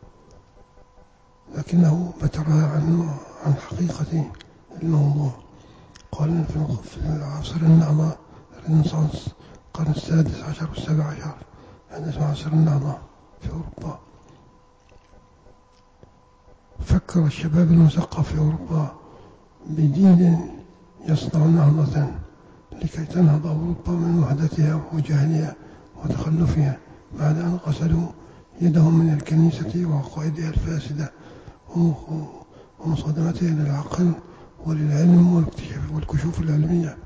لكنه بترها عن عن حقيقة الموضوع. قال في عصر النهضة الرينيسانس القرن السادس عشر والسابع عشر، هذا اسمه عصر النهضة في أوروبا. فكر الشباب المثقف في أوروبا بدين يصنع نهضة لكي تنهض أوروبا من وحدتها وجهلها وتخلفها، بعد أن غسلوا يدهم من الكنيسة وعقائدها الفاسدة ومصادمتها للعقل وللعلم والكشوف العلمية،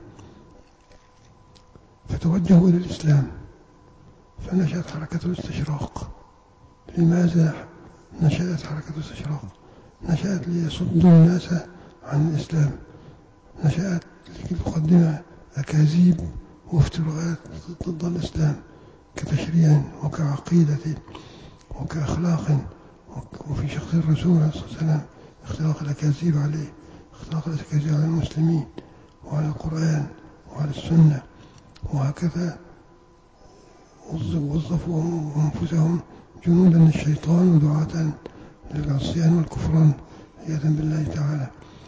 فتوجهوا إلى الإسلام، فنشأت حركة الاستشراق. لماذا نشأت حركة الاستشراق؟ نشأت ليصدوا الناس عن الإسلام، نشأت لكي تقدم أكاذيب وافتراءات ضد الإسلام كتشريع وكعقيدة وكأخلاق، وفي شخص الرسول صلى الله عليه وسلم اختلاق الأكاذيب عليه، اختلاق الأكاذيب على المسلمين وعلى القرآن وعلى السنة، وهكذا وظفوا أنفسهم جنودا للشيطان ودعاة للعصيان والكفران عياذا بالله تعالى.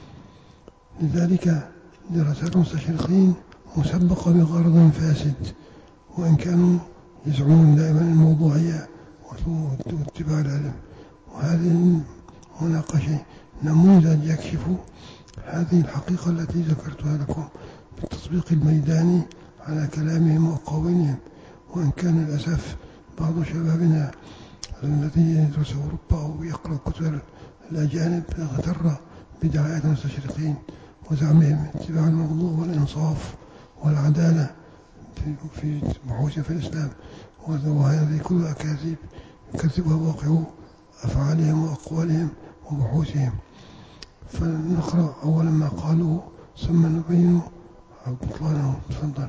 لذلك دراسات المستشرقين مسبقة بغرض فاسد، وإن كانوا يزعمون دائما الموضوعية واتباع العلم. وهذه المناقشة نموذج يكشف هذه الحقيقة التي ذكرتها لكم بالتطبيق الميداني على كلامهم وأقاويلهم، وإن كان للأسف بعض شبابنا الذي يدرس في أوروبا أو يقرأ كتب الأجانب اغتر بدعاية المستشرقين وزعمهم اتباع الموضوع والإنصاف والعدالة في بحوث في الإسلام، وهذه كلها أكاذيب يكذبها واقع أفعالهم وأقوالهم وبحوثهم. فنقرأ أولا ما قالوا ثم نبين بطلانه. تفضل.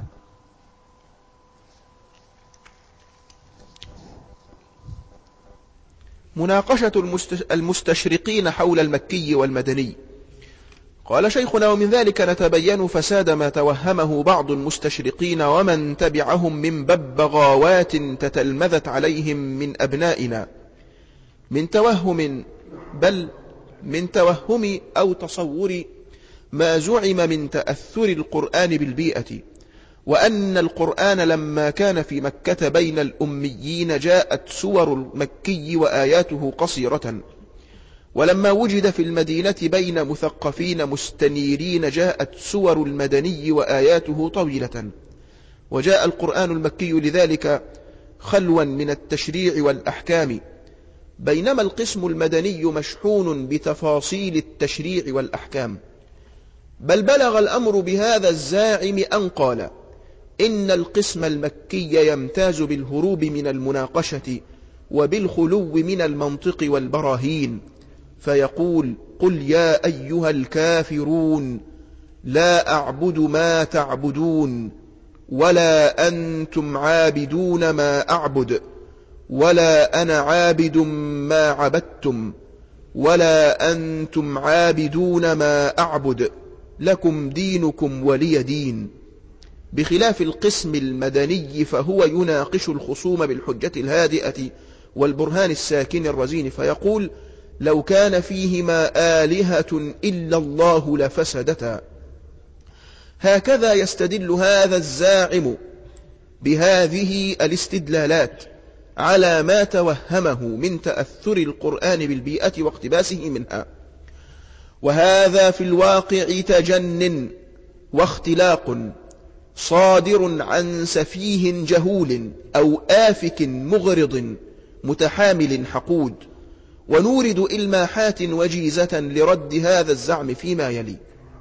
مناقشة المستشرقين حول المكي والمدني. قال شيخنا: ومن ذلك نتبين فساد ما توهمه بعض المستشرقين ومن تبعهم من ببغاوات تتلمذت عليهم من أبنائنا، من توهم بل من توهم أو تصور ما زعم من تأثر القرآن بالبيئة، وأن القرآن لما كان في مكة بين الأميين جاءت سور المكي وآياته قصيرة، ولما وجد في المدينة بين مثقفين مستنيرين جاءت سور المدني وآياته طويلة، وجاء القرآن المكي لذلك خلوا من التشريع والأحكام، بينما القسم المدني مشحون بتفاصيل التشريع والأحكام. بل بلغ الأمر بهذا الزاعم أن قال إن القسم المكي يمتاز بالهروب من المناقشة وبالخلو من المنطق والبراهين، فيقول: قل يا أيها الكافرون لا أعبد ما تعبدون ولا أنتم عابدون ما أعبد ولا أنا عابد ما عبدتم ولا أنتم عابدون ما أعبد لكم دينكم ولي دين. بخلاف القسم المدني فهو يناقش الخصوم بالحجة الهادئة والبرهان الساكن الرزين، فيقول: لو كان فيهما آلهة إلا الله لفسدتا. هكذا يستدل هذا الزاعم بهذه الاستدلالات على ما توهمه من تأثر القرآن بالبيئة واقتباسه منها، وهذا في الواقع تجن واختلاق صادر عن سفيه جهول أو آفك مغرض متحامل حقود. ونورد إلماحات وجيزة لرد هذا الزعم فيما يلي.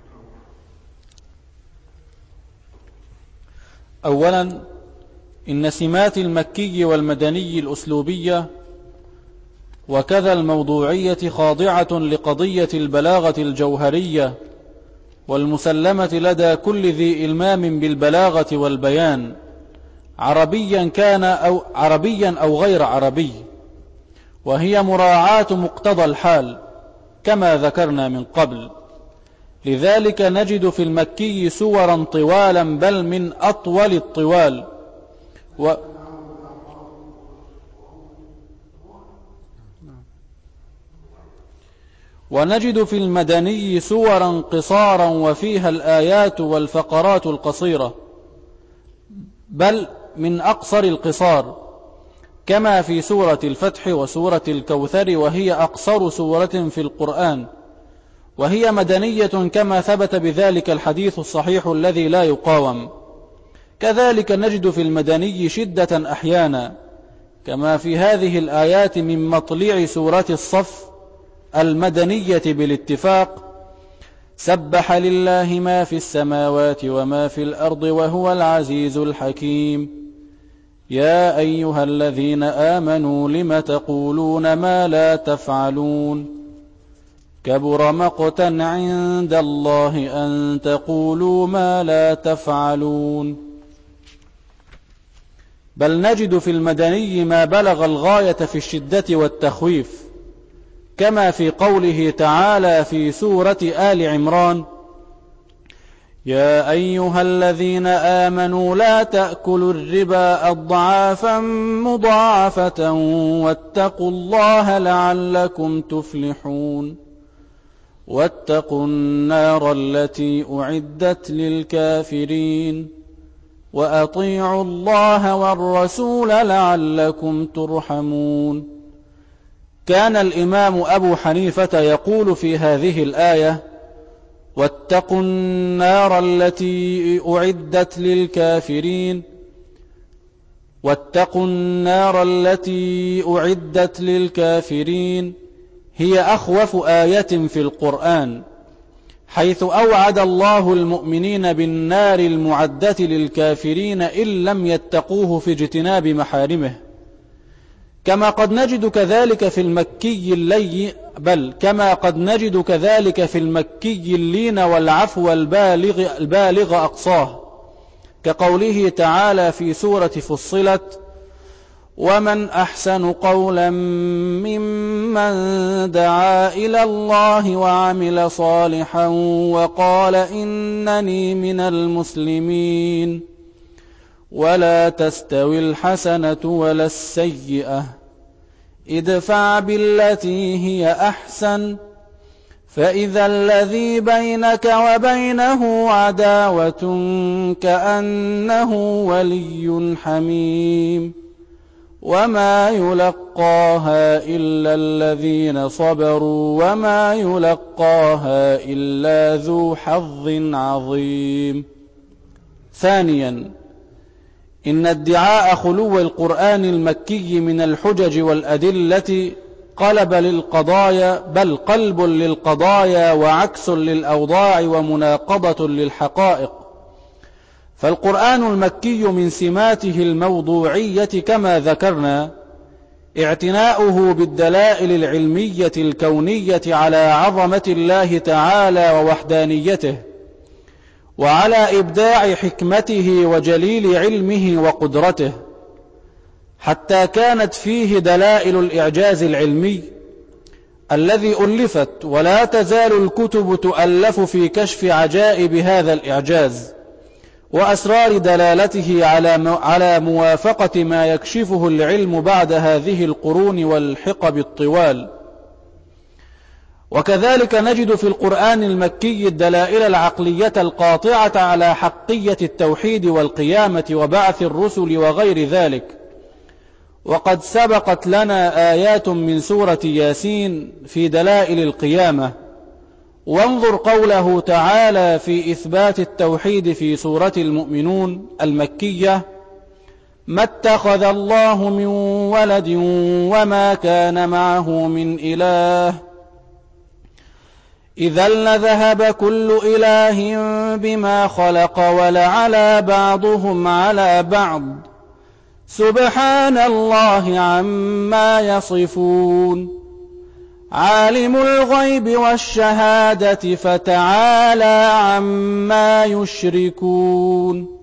أولا، إن سمات المكي والمدني الأسلوبية وكذا الموضوعية خاضعة لقضية البلاغة الجوهرية والمسلمة لدى كل ذي إلمام بالبلاغة والبيان، عربيا كان أو عربيا أو غير عربي، وهي مراعاة مقتضى الحال كما ذكرنا من قبل. لذلك نجد في المكي سورا طوالا بل من أطول الطوال، و ونجد في المدني سورا قصارا وفيها الآيات والفقرات القصيرة بل من أقصر القصار، كما في سورة الفتح وسورة الكوثر، وهي أقصر سورة في القرآن، وهي مدنية كما ثبت بذلك الحديث الصحيح الذي لا يقاوم. كذلك نجد في المدني شدة أحيانا، كما في هذه الآيات من مطلع سورة الصف المدنية بالاتفاق: سبح لله ما في السماوات وما في الأرض وهو العزيز الحكيم. يا أيها الذين آمنوا لم تقولون ما لا تفعلون كبر مقتا عند الله أن تقولوا ما لا تفعلون. بل نجد في المدني ما بلغ الغاية في الشدة والتخويف، كما في قوله تعالى في سورة آل عمران: يا أيها الذين آمنوا لا تأكلوا الربا أضعافا مضاعفة واتقوا الله لعلكم تفلحون واتقوا النار التي أعدت للكافرين وأطيعوا الله والرسول لعلكم ترحمون. كان الإمام أبو حنيفة يقول في هذه الآية: واتقوا النار التي أعدت للكافرين، واتقوا النار التي أعدت للكافرين هي أخوف آية في القرآن، حيث أوعد الله المؤمنين بالنار المعدة للكافرين إن لم يتقوه في اجتناب محارمه، كما قد نجد كذلك في المكي اللي بل كما قد نجد كذلك في المكي اللين والعفو البالغ, البالغ أقصاه، كقوله تعالى في سورة فصلت: ومن أحسن قولا ممن دعا إلى الله وعمل صالحا وقال إنني من المسلمين. ولا تستوي الحسنة ولا السيئة، ادفع بالتي هي أحسن، فإذا الذي بينك وبينه عداوة كأنه ولي حميم، وما يلقاها إلا الذين صبروا وما يلقاها إلا ذو حظ عظيم. ثانيا، إن ادعاء خلو القرآن المكي من الحجج والأدلة قلب للقضايا بل قلب للقضايا وعكس للأوضاع ومناقضة للحقائق، فالقرآن المكي من سماته الموضوعية كما ذكرنا اعتناؤه بالدلائل العلمية الكونية على عظمة الله تعالى ووحدانيته، وعلى إبداع حكمته وجليل علمه وقدرته، حتى كانت فيه دلائل الإعجاز العلمي الذي ألفت ولا تزال الكتب تؤلف في كشف عجائب هذا الإعجاز وأسرار دلالته على موافقة ما يكشفه العلم بعد هذه القرون والحقب الطوال. وكذلك نجد في القرآن المكي الدلائل العقلية القاطعة على حقية التوحيد والقيامة وبعث الرسل وغير ذلك، وقد سبقت لنا آيات من سورة ياسين في دلائل القيامة. وانظر قوله تعالى في إثبات التوحيد في سورة المؤمنون المكية: ما اتخذ الله من ولد وما كان معه من إله إذا لذهب كل إله بما خلق ولعلى بعضهم على بعض سبحان الله عما يصفون عالم الغيب والشهادة فتعالى عما يشركون.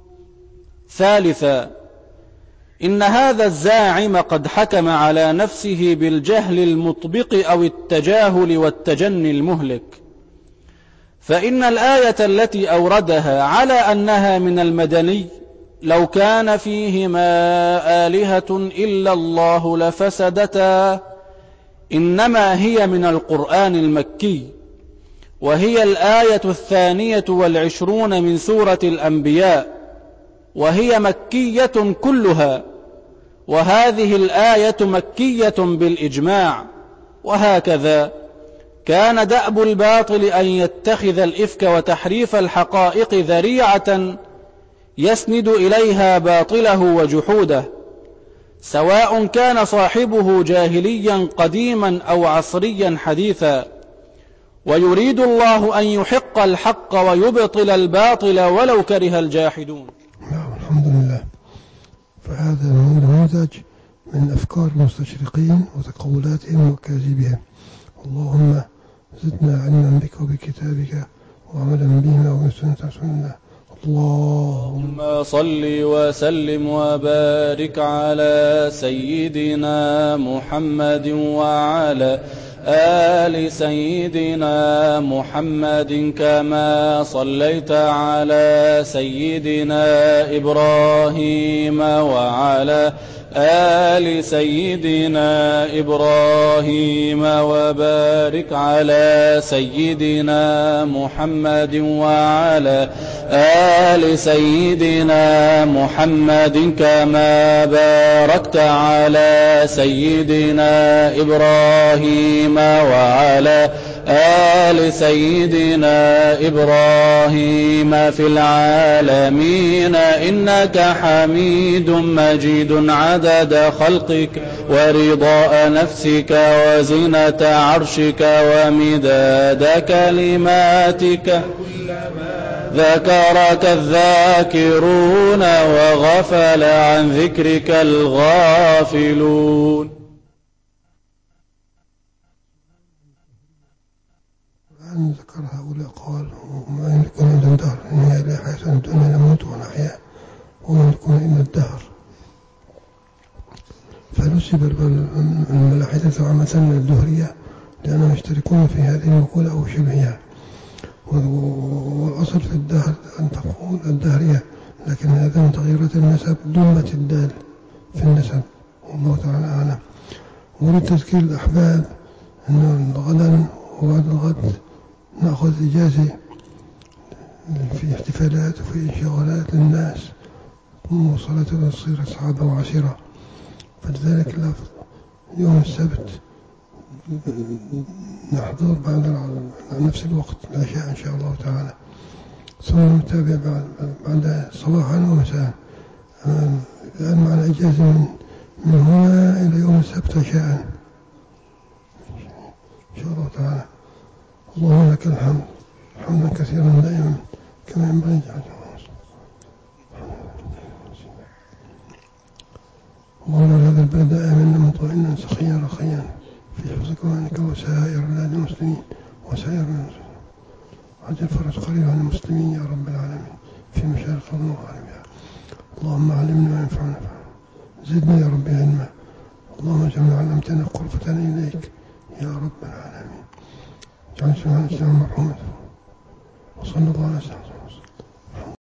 ثالثا، إن هذا الزاعم قد حكم على نفسه بالجهل المطبق أو التجاهل والتجني المهلك، فإن الآية التي أوردها على أنها من المدني لو كان فيهما آلهة إلا الله لفسدتا إنما هي من القرآن المكي، وهي الآية الثانية والعشرون من سورة الأنبياء، وهي مكية كلها، وهذه الآية مكية بالإجماع. وهكذا كان دأب الباطل أن يتخذ الإفك وتحريف الحقائق ذريعة يسند إليها باطله وجحوده، سواء كان صاحبه جاهليا قديما أو عصريا حديثا، ويريد الله أن يحق الحق ويبطل الباطل ولو كره الجاحدون. نعم، الحمد لله. فهذا نموذج من أفكار المستشرقين وتقولاتهم وكاذبهم. اللهم زدنا علما بك وبكتابك وعملا بهما وبسنة رسول الله. اللهم صل وسلم وبارك على سيدنا محمد وعلى آل سيدنا محمد كما صليت على سيدنا إبراهيم وعلى آل سيدنا إبراهيم وبارك على سيدنا محمد وعلى آل سيدنا محمد كما باركت على سيدنا إبراهيم وعلى آل سيدنا إبراهيم في العالمين إنك حميد مجيد عدد خلقك ورضاء نفسك وزنة عرشك ومداد كلماتك ذكرك الذاكرون وغفل عن ذكرك الغافلون. أن ذكر هؤلاء قال وما يملكون إلا الدهر إن هي إلا حياة الدنيا نموت ونحيا وما يملكون إلا الدهر. فنسب الملاحدة عامة الدهرية لأنهم يشتركون في هذه المقولة أو شبهها، والأصل في الدهر أن تقول الدهرية، لكن هذا من تغييرات النسب دمت الدال في النسب والله تعالى أعلم. ورد تذكير الأحباب أنه غدا وبعد الغد نأخذ إجازة في احتفالات وفي انشغالات للناس وصلاة تصير أصحابه وعشيرة، فلذلك يوم السبت نحضر بعد نفس الوقت العشاء إن شاء الله تعالى، ثم نتابع بعد, بعد صباحا ومساء. الآن معنا إجازة من, من هنا إلى يوم السبت عشاء إن شاء الله تعالى. اللهم لك الحمد حمدا كثيرا دائما كما ينبغي جعله. اللهم هذا البلد آمنا مطمئنا سخيا رخيا في حفظ كوانك وسائر بلاد المسلمين وسائر المسلمين، عجل فرج قريبا عن المسلمين يا رب العالمين في مشارق ومغاربها. اللهم علمنا ما ينفعنا زدنا يا رب علما. اللهم اجعل علمتنا قربة إليك يا رب العالمين. اجعل سمعنا الإسلام مرحومة. وصلى الله على سيدنا محمد.